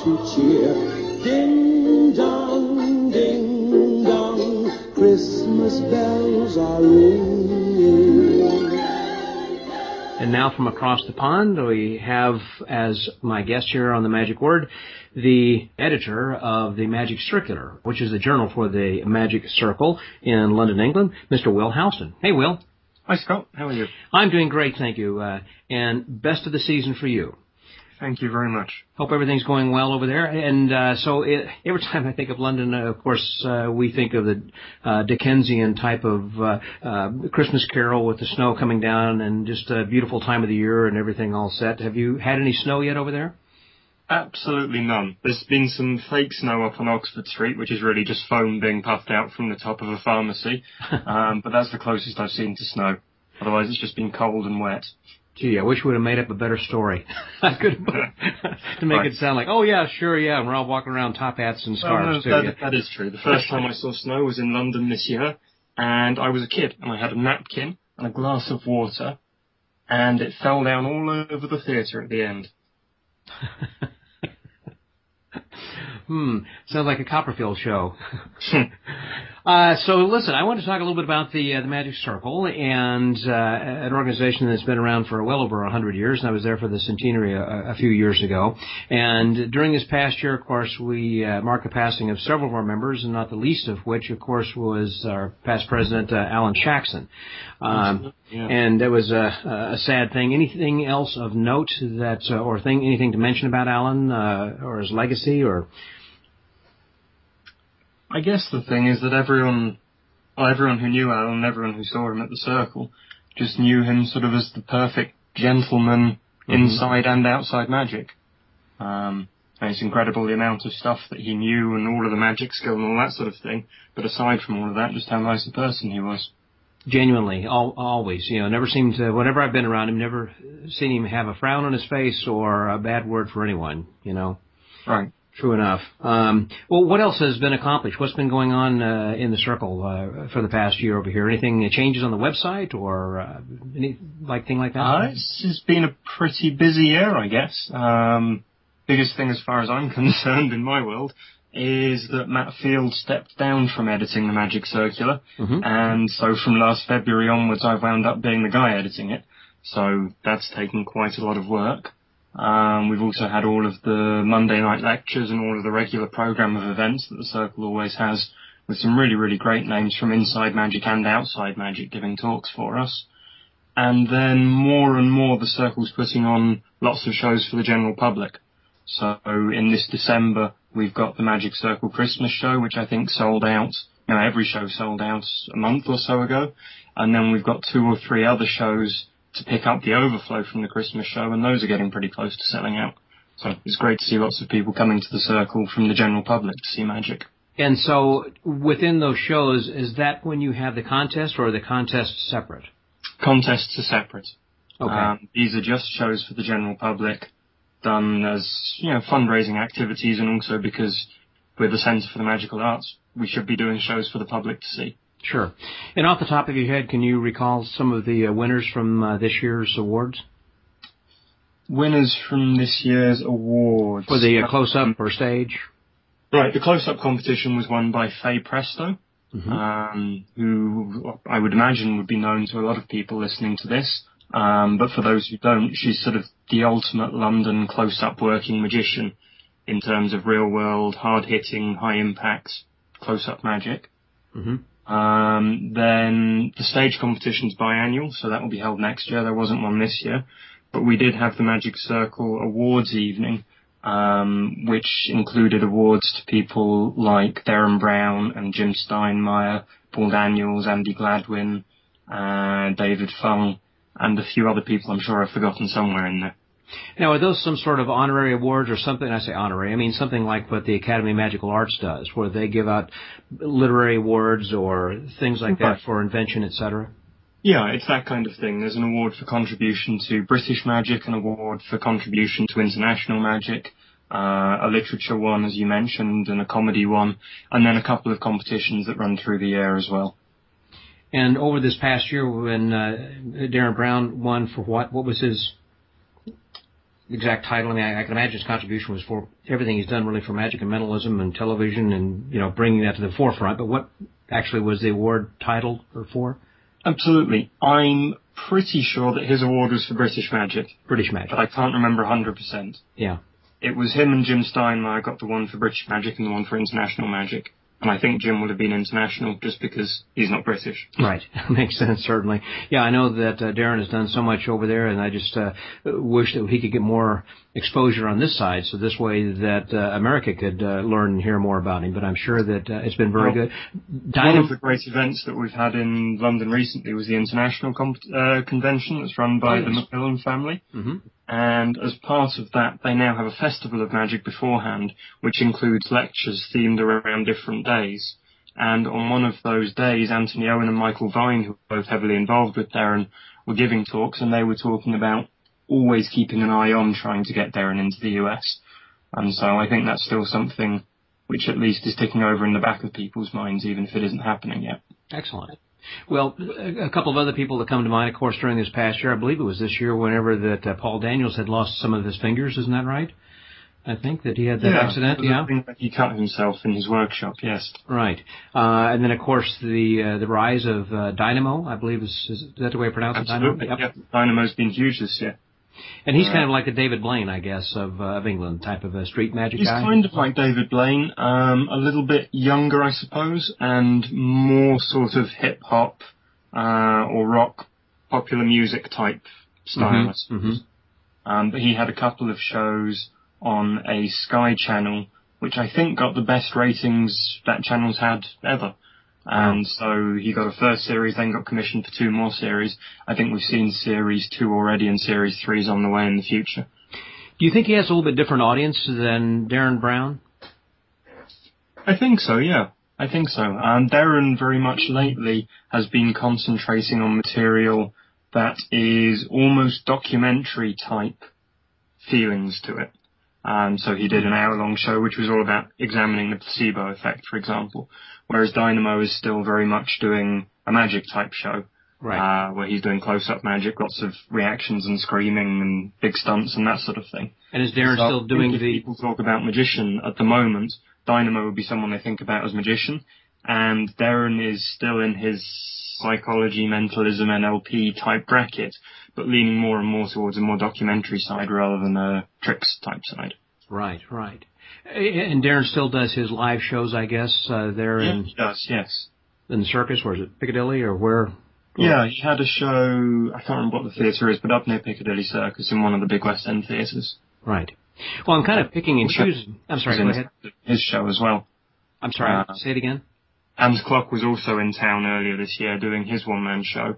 Speaker 1: to cheer. Ding dong, ding dong, Christmas bells are ringing.
Speaker 2: And now from across the pond, we have as my guest here on the Magic Word, the editor of the Magic Circular, which is the journal for the Magic Circle in London, England, Mr. Will Houston. Hey, Will.
Speaker 5: Hi, Scott. How are you?
Speaker 2: I'm doing great, thank you. And best of the season for you.
Speaker 5: Thank you very much.
Speaker 2: Hope everything's going well over there. And every time I think of London, of course, we think of the Dickensian type of Christmas carol with the snow coming down and just a beautiful time of the year and everything all set. Have you had any snow yet over there?
Speaker 5: Absolutely none. There's been some fake snow up on Oxford Street, which is really just foam being puffed out from the top of a pharmacy. But that's the closest I've seen to snow. Otherwise, it's just been cold and wet.
Speaker 2: Gee, I wish we would have made up a better story. I could to make it sound like, oh yeah, sure, yeah, and we're all walking around top hats and scarves
Speaker 5: too. That is true. The first time I saw snow was in London this year, and I was a kid, and I had a napkin and a glass of water, and it fell down all over the theatre at the end.
Speaker 2: Sounds like a Copperfield show. So listen, I want to talk a little bit about the Magic Circle and an organization that's been around for well over 100 years. And I was there for the centenary a few years ago. And during this past year, of course, we marked the passing of several of our members, and not the least of which, of course, was our past president, Alan Shaxson. And that was a sad thing. Anything else of note that, anything to mention about Alan or his legacy, or?
Speaker 5: I guess the thing is that everyone who knew Alan, everyone who saw him at the Circle, just knew him sort of as the perfect gentleman inside and outside magic. And it's incredible the amount of stuff that he knew and all of the magic skill and all that sort of thing. But aside from all of that, just how nice a person he was.
Speaker 2: Genuinely, always, never seemed to, whenever I've been around him, never seen him have a frown on his face or a bad word for anyone,
Speaker 5: Right.
Speaker 2: True enough. Well, what else has been accomplished? What's been going on in the Circle for the past year over here? Anything changes on the website or anything like that?
Speaker 5: It's been a pretty busy year, I guess. Biggest thing as far as I'm concerned in my world is that Matt Field stepped down from editing the Magic Circular. And so from last February onwards, I've wound up being the guy editing it. So that's taken quite a lot of work. We've also had all of the Monday night lectures and all of the regular program of events that the Circle always has, with some really, really great names from inside magic and outside magic giving talks for us. And then more and more the Circle's putting on lots of shows for the general public. So in this December, we've got the Magic Circle Christmas show, which I think sold out. Every show sold out a month or so ago. And then we've got 2 or 3 other shows to pick up the overflow from the Christmas show, and those are getting pretty close to selling out. So it's great to see lots of people coming to the Circle from the general public to see magic.
Speaker 2: And so within those shows, is that when you have the contest, or are the contests separate?
Speaker 5: Contests are separate.
Speaker 2: Okay.
Speaker 5: These are just shows for the general public, done as, fundraising activities, and also because we're the Centre for the Magical Arts, we should be doing shows for the public to see.
Speaker 2: Sure. And off the top of your head, can you recall some of the winners from this year's awards?
Speaker 5: Winners from this year's awards.
Speaker 2: For the close-up or stage?
Speaker 5: Right, the close-up competition was won by Faye Presto, who I would imagine would be known to a lot of people listening to this. But for those who don't, she's sort of the ultimate London close-up working magician in terms of real-world, hard-hitting, high-impact close-up magic. Then the stage competition's biannual, so that will be held next year. There wasn't one this year. But we did have the Magic Circle Awards evening, which included awards to people like Darren Brown and Jim Steinmeier, Paul Daniels, Andy Gladwin, David Fung, and a few other people I'm sure I've forgotten somewhere in there.
Speaker 2: Now, are those some sort of honorary awards or something? I say honorary, I mean something like what the Academy of Magical Arts does, where they give out literary awards or things like that for invention, etc.?
Speaker 5: Yeah, it's that kind of thing. There's an award for contribution to British magic, an award for contribution to international magic, a literature one, as you mentioned, and a comedy one, and then a couple of competitions that run through the year as well.
Speaker 2: And over this past year, when Darren Brown won for what? What was his? exact title. I mean, I can imagine his contribution was for everything he's done really for magic and mentalism and television and, bringing that to the forefront. But what actually was the award title or for?
Speaker 5: Absolutely. I'm pretty sure that his award was for British Magic.
Speaker 2: British Magic.
Speaker 5: But I can't remember 100%.
Speaker 2: Yeah.
Speaker 5: It was him and Jim Steinmeier got the one for British Magic and the one for International Magic. And I think Jim would have been international just because he's not British.
Speaker 2: Right. Makes sense, certainly. Yeah, I know that Darren has done so much over there, and I just wish that he could get more exposure on this side, so this way that America could learn and hear more about him. But I'm sure that it's been very good.
Speaker 5: One of the great events that we've had in London recently was the International Convention that's run by the Macmillan family.
Speaker 2: Mm-hmm.
Speaker 5: And as part of that, they now have a festival of magic beforehand, which includes lectures themed around different days. And on one of those days, Anthony Owen and Michael Vine, who are both heavily involved with Darren, were giving talks, and they were talking about always keeping an eye on trying to get Darren into the US. And so I think that's still something which at least is ticking over in the back of people's minds, even if it isn't happening yet.
Speaker 2: Excellent. Well, a couple of other people that come to mind, of course, during this past year, I believe it was this year, whenever that Paul Daniels had lost some of his fingers, isn't that right? I think that he had that accident,
Speaker 5: I think that he cut himself in his workshop, yes.
Speaker 2: Right. And then, of course, the rise of Dynamo, I believe, is that the way I pronounce it?
Speaker 5: Absolutely,
Speaker 2: Dynamo? Yep.
Speaker 5: Yeah. Dynamo's been huge this year.
Speaker 2: And he's kind of like the David Blaine, I guess, of England, type of a street magic guy.
Speaker 5: He's kind of like David Blaine, a little bit younger, I suppose, and more sort of hip-hop or rock, popular music type style, I suppose.
Speaker 2: Mm-hmm.
Speaker 5: But he had a couple of shows on a Sky channel, which I think got the best ratings that channel's had ever. And so he got a first series, then got commissioned for 2 more series. I think we've seen series 2 already, and series 3 is on the way in the future.
Speaker 2: Do you think he has a little bit different audience than Darren Brown?
Speaker 5: I think so, yeah. I think so. Darren very much lately has been concentrating on material that is almost documentary type feelings to it. So he did an hour-long show which was all about examining the placebo effect, for example, whereas Dynamo is still very much doing a magic-type show,
Speaker 2: right?
Speaker 5: Where he's doing close-up magic, lots of reactions and screaming and big stunts and that sort of thing.
Speaker 2: And is Darren still doing
Speaker 5: if people talk about magician at the moment, Dynamo would be someone they think about as magician, and Darren is still in his psychology, mentalism, NLP type bracket, but leaning more and more towards a more documentary side rather than a tricks type side.
Speaker 2: Right. And Darren still does his live shows, I guess, there in...
Speaker 5: he does, yes.
Speaker 2: In the circus, where is it, Piccadilly, or where?
Speaker 5: Yeah, he had a show, I can't remember what the theatre is, but up near Piccadilly Circus in one of the big West End theatres.
Speaker 2: Right. Well, I'm kind of picking and choosing... I'm sorry, go ahead.
Speaker 5: His show as well.
Speaker 2: I'm sorry, say it again?
Speaker 5: Hans Klock was also in town earlier this year doing his one-man show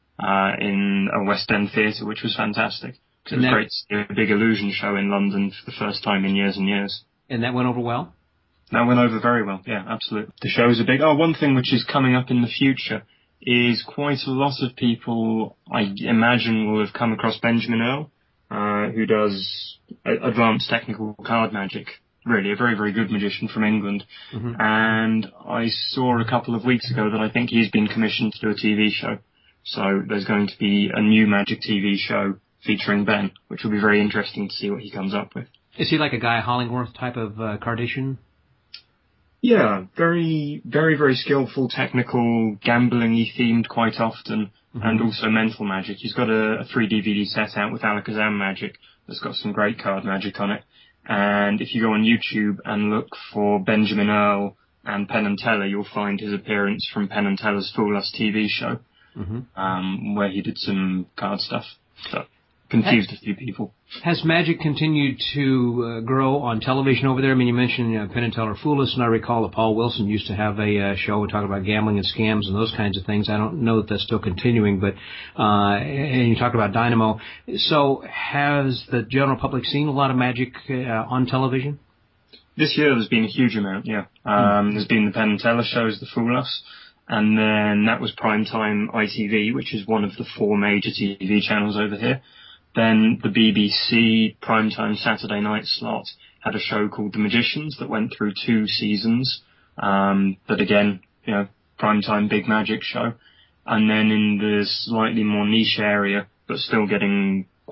Speaker 5: in a West End theatre, which was fantastic. It was great to see a big illusion show in London for the first time in years and years.
Speaker 2: And that went over well?
Speaker 5: That went over very well, yeah, absolutely. The shows are big. One thing which is coming up in the future is quite a lot of people, I imagine, will have come across Benjamin Earl, who does advanced technical card magic. Really, a very, very good magician from England. Mm-hmm. And I saw a couple of weeks ago that I think he's been commissioned to do a TV show. So there's going to be a new magic TV show featuring Ben, which will be very interesting to see what he comes up with.
Speaker 2: Is he like a Guy Hollingworth type of cardician?
Speaker 5: Yeah, very, very, very skillful, technical, gambling-y themed quite often, and also mental magic. He's got a 3-DVD set out with Alakazam magic that's got some great card magic on it. And if you go on YouTube and look for Benjamin Earl and Penn and Teller, you'll find his appearance from Penn and Teller's Fool Us TV show, where he did some card stuff. So, confused a few people.
Speaker 2: Has magic continued to grow on television over there? I mean, you mentioned Penn and Teller Fool Us, and I recall that Paul Wilson used to have a show talking about gambling and scams and those kinds of things. I don't know that that's still continuing, but and you talk about Dynamo. So has the general public seen a lot of magic on television?
Speaker 5: This year there's been a huge amount, yeah. There's been the Penn and Teller shows, the Fool Us, and then that was primetime ITV, which is one of the 4 major TV channels over here. Then the BBC primetime Saturday night slot had a show called The Magicians that went through 2 seasons. But again, primetime big magic show. And then in the slightly more niche area, but still getting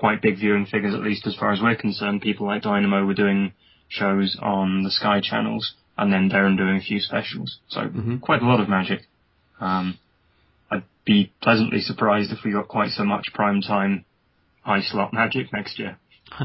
Speaker 5: quite big viewing figures, at least as far as we're concerned. People like Dynamo were doing shows on the Sky channels, and then Darren doing a few specials. So quite a lot of Magic. I'd be pleasantly surprised if we got quite so much primetime high slot Magic next year.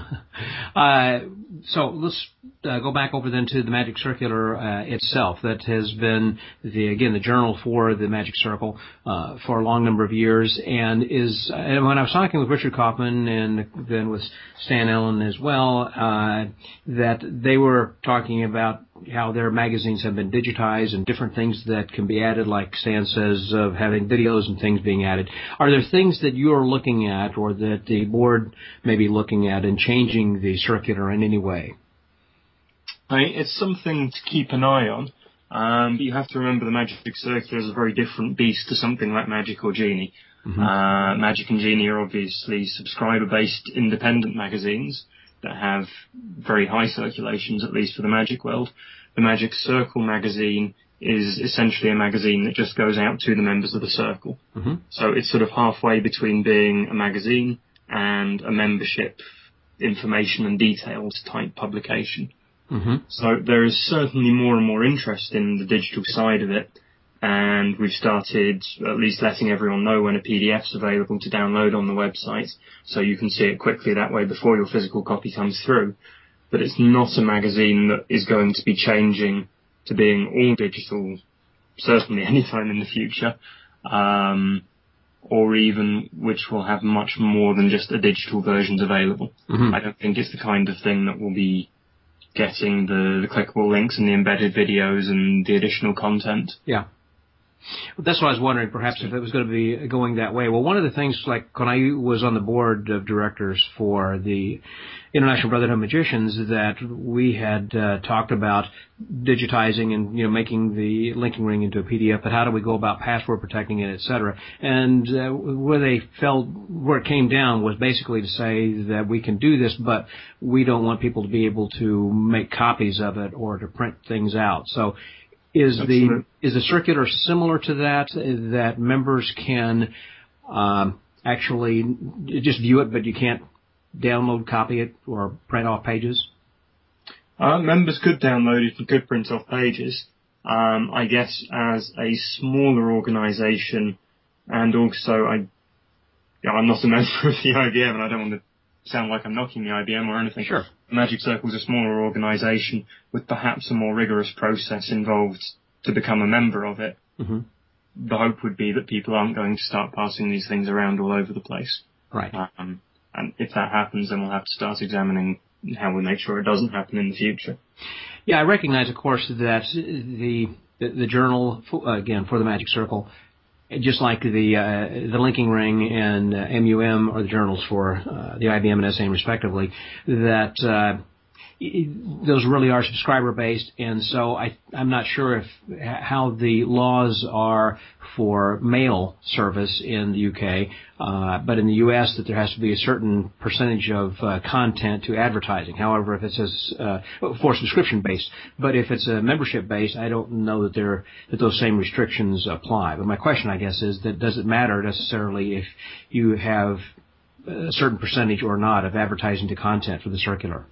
Speaker 2: So let's go back over then to the Magic Circular itself. That has been the journal for the Magic Circle for a long number of years, and when I was talking with Richard Kaufman and then with Stan Allen as well, that they were talking about how their magazines have been digitized and different things that can be added, like Stan says, of having videos and things being added. Are there things that you're looking at or that the board may be looking at in changing the circular in any way?
Speaker 5: It's something to keep an eye on, but you have to remember the Magic Circular is a very different beast to something like Magic or Genie. Magic and Genie are obviously subscriber-based independent magazines that have very high circulations, at least for the Magic world. The Magic Circle magazine is essentially a magazine that just goes out to the members of the Circle. So it's sort of halfway between being a magazine and a membership information and details type publication. So there is certainly more and more interest in the digital side of it, and we've started at least letting everyone know when a PDF's available to download on the website, so you can see it quickly that way before your physical copy comes through. But it's not a magazine that is going to be changing to being all digital, certainly anytime in the future, or even which will have much more than just a digital versions available. I don't think it's the kind of thing that will be getting the clickable links and the embedded videos and the additional content.
Speaker 2: Yeah. That's what I was wondering, perhaps, if it was going to be going that way. Well, one of the things, like when I was on the board of directors for the International Brotherhood of Magicians, that we had talked about digitizing and, making the linking ring into a PDF, but how do we go about password protecting it, et cetera. And where it came down was basically to say that we can do this, but we don't want people to be able to make copies of it or to print things out. So is the circular similar to that members can actually just view it, but you can't download, copy it, or print off pages?
Speaker 5: Members could download it and could print off pages. I guess as a smaller organisation, and also I'm not a member of the IBM, and I don't want to sound like I'm knocking the IBM or anything.
Speaker 2: Sure.
Speaker 5: The Magic Circle is a smaller organisation with perhaps a more rigorous process involved to become a member of it. The hope would be that people aren't going to start passing these things around all over the place.
Speaker 2: Right.
Speaker 5: And if that happens, then we'll have to start examining how we make sure it doesn't happen in the future.
Speaker 2: Yeah, I recognize, of course, that the journal, again, for the Magic Circle, just like the linking ring and MUM are the journals for the IBM and SAM respectively, that those really are subscriber-based, and so I'm not sure how the laws are for mail service in the UK, but in the US that there has to be a certain percentage of content to advertising. However, if it's for subscription-based, but if it's a membership-based, I don't know that those same restrictions apply. But my question, I guess, is that does it matter necessarily if you have a certain percentage or not of advertising to content for the circular?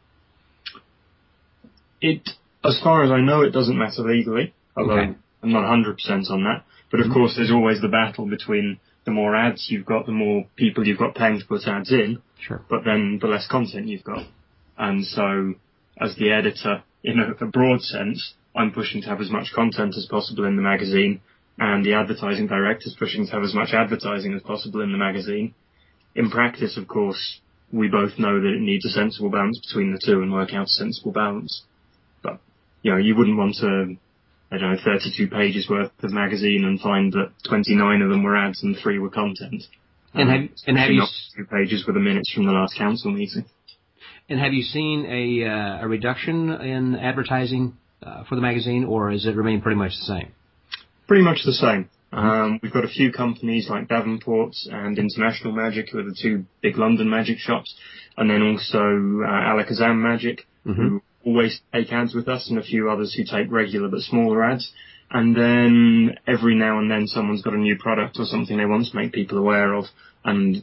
Speaker 5: As far as I know, it doesn't matter legally, although I'm not 100% on that. But of course, there's always the battle between the more ads you've got, the more people you've got paying to put ads in, but then the less content you've got. And so, as the editor, in a broad sense, I'm pushing to have as much content as possible in the magazine, and the advertising director is pushing to have as much advertising as possible in the magazine. In practice, of course, we both know that it needs a sensible balance between the two and work out a sensible balance. But, you wouldn't want 32 pages worth of magazine and find that 29 of them were ads and 3 were content.
Speaker 2: And have you
Speaker 5: 2 pages were the minutes from the last council meeting.
Speaker 2: And have you seen a reduction in advertising for the magazine, or has it remained pretty much the same?
Speaker 5: Pretty much the same. We've got a few companies like Davenport and International Magic, who are the 2 big London magic shops, and then also Alakazam Magic, who always take ads with us, and a few others who take regular but smaller ads. And then every now and then someone's got a new product or something they want to make people aware of, and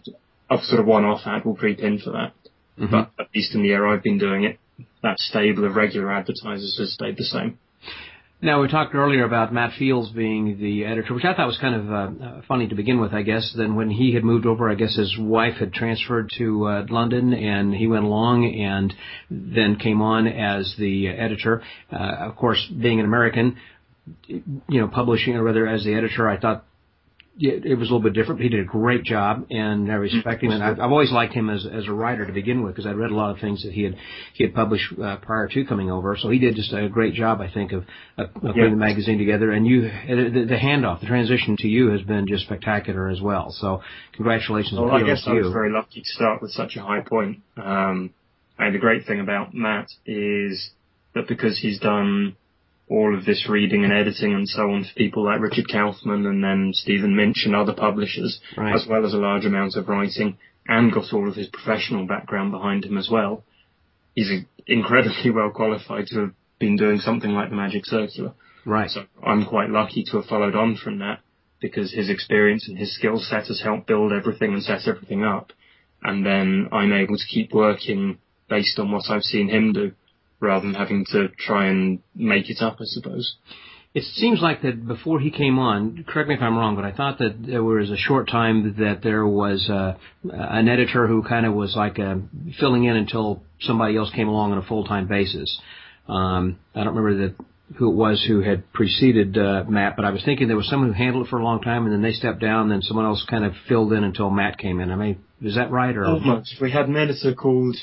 Speaker 5: a sort of one-off ad will creep in for that. Mm-hmm. But at least in the year I've been doing it, that stable of regular advertisers has stayed the same.
Speaker 2: Now, we talked earlier about Matt Fields being the editor, which I thought was kind of funny to begin with, I guess. Then when he had moved over, I guess his wife had transferred to London, and he went along and then came on as the editor. Of course, being an American, publishing, or rather as the editor, I thought it was a little bit different. He did a great job, and I respect him. And I've always liked him as a writer to begin with, because I'd read a lot of things that he had published prior to coming over. So he did just a great job, I think, of putting the magazine together. And the handoff, the transition to you has been just spectacular as well. So congratulations.
Speaker 5: Well, I guess I was very lucky to start with such a high point. And the great thing about Matt is that because he's done all of this reading and editing and so on for people like Richard Kaufman and then Stephen Minch and other publishers, right, as well as a large amount of writing, and got all of his professional background behind him as well. He's incredibly well qualified to have been doing something like the Magic Circular.
Speaker 2: Right.
Speaker 5: So I'm quite lucky to have followed on from that, because his experience and his skill set has helped build everything and set everything up. And then I'm able to keep working based on what I've seen him do, rather than having to try and make it up, I suppose.
Speaker 2: It seems like that before he came on, correct me if I'm wrong, but I thought that there was a short time that there was an editor who kind of was like filling in until somebody else came along on a full-time basis. I don't remember who it was who had preceded Matt, but I was thinking there was someone who handled it for a long time, and then they stepped down, and then someone else kind of filled in until Matt came in. I mean, is that right? Or
Speaker 5: almost. We had an editor called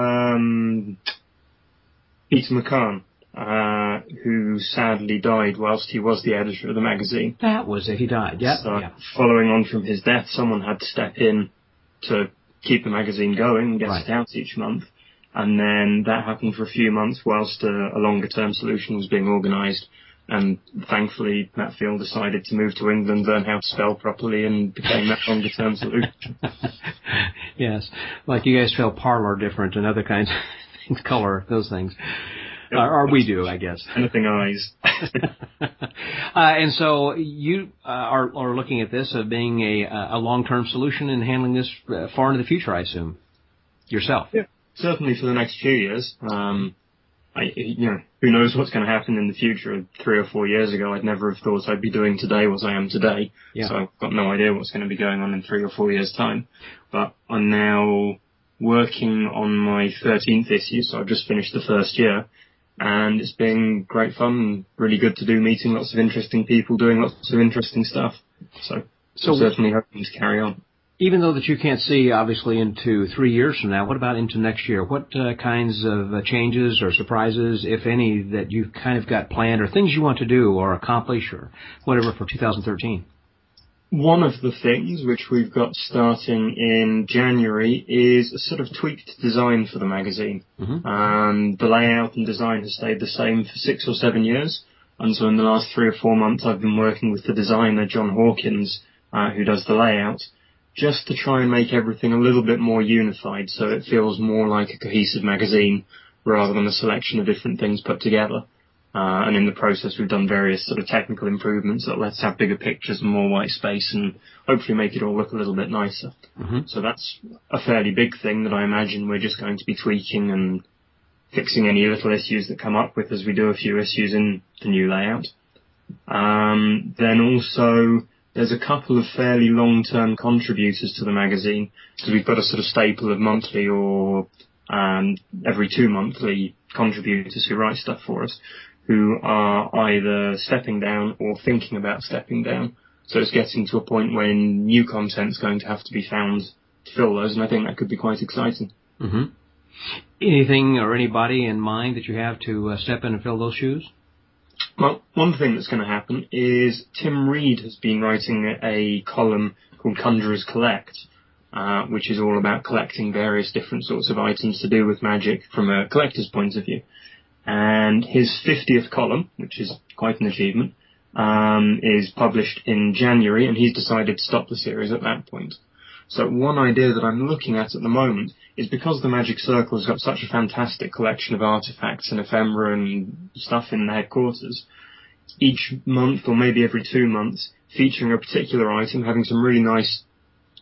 Speaker 5: Peter McCann, who sadly died whilst he was the editor of the magazine.
Speaker 2: That was it, he died, yeah.
Speaker 5: So, following on from his death, someone had to step in to keep the magazine going and get it out each month. And then that happened for a few months whilst a longer-term solution was being organised. And thankfully, Matt Field decided to move to England, learn how to spell properly, and became that longer-term solution.
Speaker 2: Yes, like you guys spell parlor different and other kinds of things, color, those things.
Speaker 5: Yep.
Speaker 2: Or we do, I guess.
Speaker 5: Anything eyes.
Speaker 2: And so you are looking at this as being a long-term solution in handling this far into the future, I assume, yourself.
Speaker 5: Yeah, certainly for the next few years. Who knows what's going to happen in the future? 3 or 4 years ago, I'd never have thought I'd be doing today what I am today. Yeah. So I've got no idea what's going to be going on in 3 or 4 years' time. But I'm now working on my 13th issue, so I've just finished the first year. And it's been great fun and really good to do, meeting lots of interesting people, doing lots of interesting stuff. So I'm certainly hoping to carry on.
Speaker 2: Even though that you can't see, obviously, into 3 years from now, what about into next year? What kinds of changes or surprises, if any, that you've kind of got planned, or things you want to do or accomplish or whatever for 2013?
Speaker 5: One of the things which we've got starting in January is a sort of tweaked design for the magazine. Mm-hmm. The layout and design has stayed the same for 6 or 7 years. And so in the last 3 or 4 months, I've been working with the designer, John Hawkins, who does the layout, just to try and make everything a little bit more unified so it feels more like a cohesive magazine rather than a selection of different things put together. And in the process, we've done various sort of technical improvements that lets have bigger pictures and more white space and hopefully make it all look a little bit nicer. Mm-hmm. So that's a fairly big thing that I imagine we're just going to be tweaking and fixing any little issues that come up with as we do a few issues in the new layout. Then also, there's a couple of fairly long-term contributors to the magazine, because we've got a sort of staple of monthly or every 2 monthly contributors who write stuff for us, who are either stepping down or thinking about stepping down. So it's getting to a point when new content's going to have to be found to fill those, and I think that could be quite exciting.
Speaker 2: Mm-hmm. Anything or anybody in mind that you have to step in and fill those shoes?
Speaker 5: Well, one thing that's going to happen is Tim Reed has been writing a column called Conjurers Collect, which is all about collecting various different sorts of items to do with magic from a collector's point of view. And his 50th column, which is quite an achievement, is published in January, and he's decided to stop the series at that point. So one idea that I'm looking at the moment is, because the Magic Circle has got such a fantastic collection of artifacts and ephemera and stuff in the headquarters, each month or maybe every 2 months featuring a particular item, having some really nice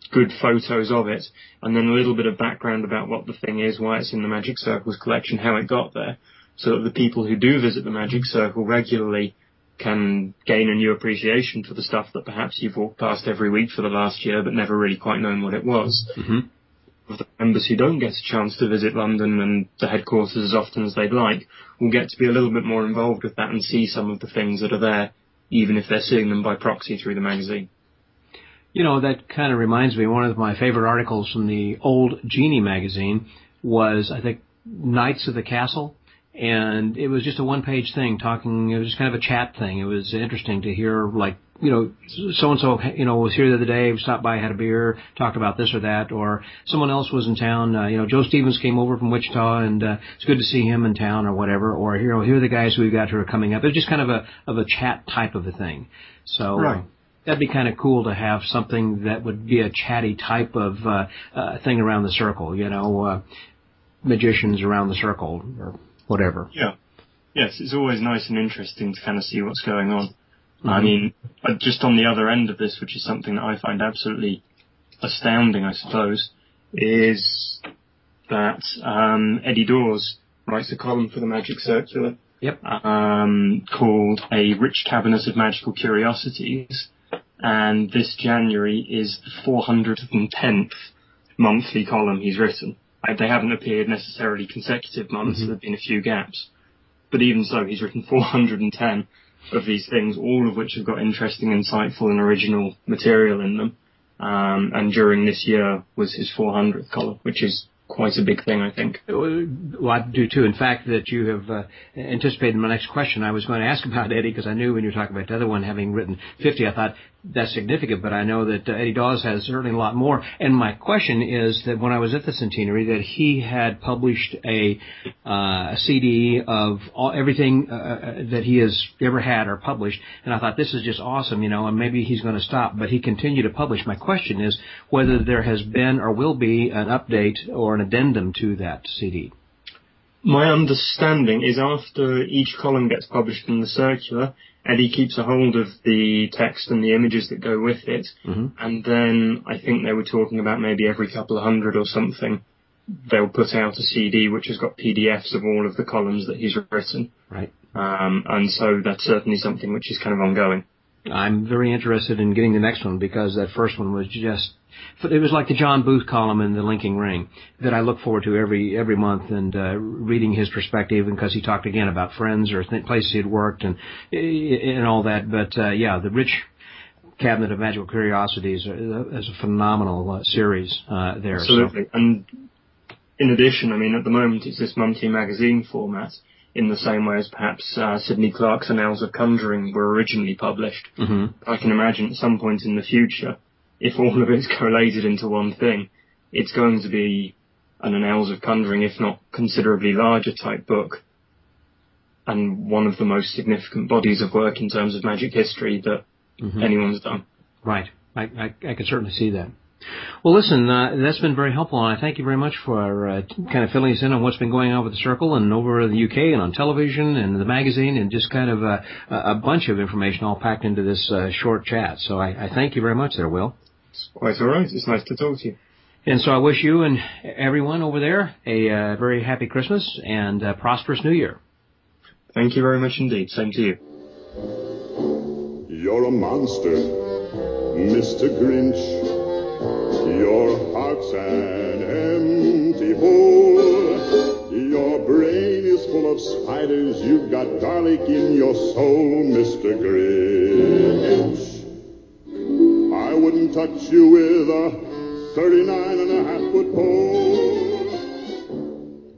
Speaker 5: good photos of it, and then a little bit of background about what the thing is, why it's in the Magic Circle's collection, how it got there, so that the people who do visit the Magic Circle regularly can gain a new appreciation for the stuff that perhaps you've walked past every week for the last year but never really quite known what it was.
Speaker 2: Mm-hmm.
Speaker 5: For the members who don't get a chance to visit London and the headquarters as often as they'd like will get to be a little bit more involved with that and see some of the things that are there, even if they're seeing them by proxy through the magazine.
Speaker 2: You know, that kind of reminds me, one of my favorite articles from the old Genie magazine was, I think, Knights of the Castle. And it was just a one-page thing it was just kind of a chat thing. It was interesting to hear, like, you know, so-and-so, you know, was here the other day, stopped by, had a beer, talked about this or that, or someone else was in town, you know, Joe Stevens came over from Wichita and it's good to see him in town or whatever, or, you know, here are the guys we've got who are coming up. It was just kind of a chat type of a thing. So
Speaker 5: right.
Speaker 2: That'd be kind of cool to have something that would be a chatty type of thing around the circle, you know, magicians around the circle or whatever.
Speaker 5: Yeah. Yes, it's always nice and interesting to kind of see what's going on.
Speaker 2: Mm-hmm.
Speaker 5: I mean, just on the other end of this, which is something that I find absolutely astounding, I suppose, is that Eddie Dawes writes a column for the Magic Circular.
Speaker 2: Yep.
Speaker 5: Called A Rich Cabinet of Magical Curiosities. And this January is the 410th monthly column he's written. They haven't appeared necessarily consecutive months. Mm-hmm. There have been a few gaps. But even so, he's written 410 of these things, all of which have got interesting, insightful, and original material in them. And during this year was his 400th column, which is quite a big thing, I think.
Speaker 2: Well, I do too. In fact, that you have anticipated my next question. I was going to ask about Eddie because I knew when you were talking about the other one having written 50, I thought that's significant, but I know that Eddie Dawes has certainly a lot more. And my question is that when I was at the Centenary, that he had published a CD of everything that he has ever had or published, and I thought this is just awesome, you know, and maybe he's going to stop, but he continued to publish. My question is whether there has been or will be an update or an addendum to that CD.
Speaker 5: My understanding is after each column gets published in the circular, Eddie keeps a hold of the text and the images that go with it,
Speaker 2: mm-hmm.
Speaker 5: and then I think they were talking about maybe every couple of hundred or something, they'll put out a CD which has got PDFs of all of the columns that he's written.
Speaker 2: Right.
Speaker 5: And so that's certainly something which is kind of ongoing.
Speaker 2: I'm very interested in getting the next one because that first one was just, it was like the John Booth column in the Linking Ring that I look forward to every month and reading his perspective, because he talked again about friends or places he had worked and all that. But yeah, the Rich Cabinet of Magical Curiosities is a phenomenal series there.
Speaker 5: Absolutely.
Speaker 2: So.
Speaker 5: And in addition, I mean, at the moment it's this monthly magazine format, in the same way as perhaps Sidney Clark's Annals of Conjuring were originally published.
Speaker 2: Mm-hmm.
Speaker 5: I can imagine at some point in the future, if all of it's collated into one thing, it's going to be an Annals of Conjuring, if not considerably larger type book, and one of the most significant bodies of work in terms of magic history that
Speaker 2: mm-hmm.
Speaker 5: anyone's done.
Speaker 2: Right. I can certainly see that. Well, listen, that's been very helpful, and I thank you very much for kind of filling us in on what's been going on with the Circle and over the UK and on television and the magazine, and just kind of a bunch of information all packed into this short chat. So I thank you very much there, Will.
Speaker 5: It's quite all right. It's nice to talk to you.
Speaker 2: And so I wish you and everyone over there a very happy Christmas and a prosperous New Year.
Speaker 5: Thank you very much indeed. Same to you.
Speaker 6: You're a monster, Mr. Grinch. Your heart's an empty hole. Your brain is full of spiders. You've got garlic in your soul, Mr. Grinch. I wouldn't touch you with a 39.5-foot pole.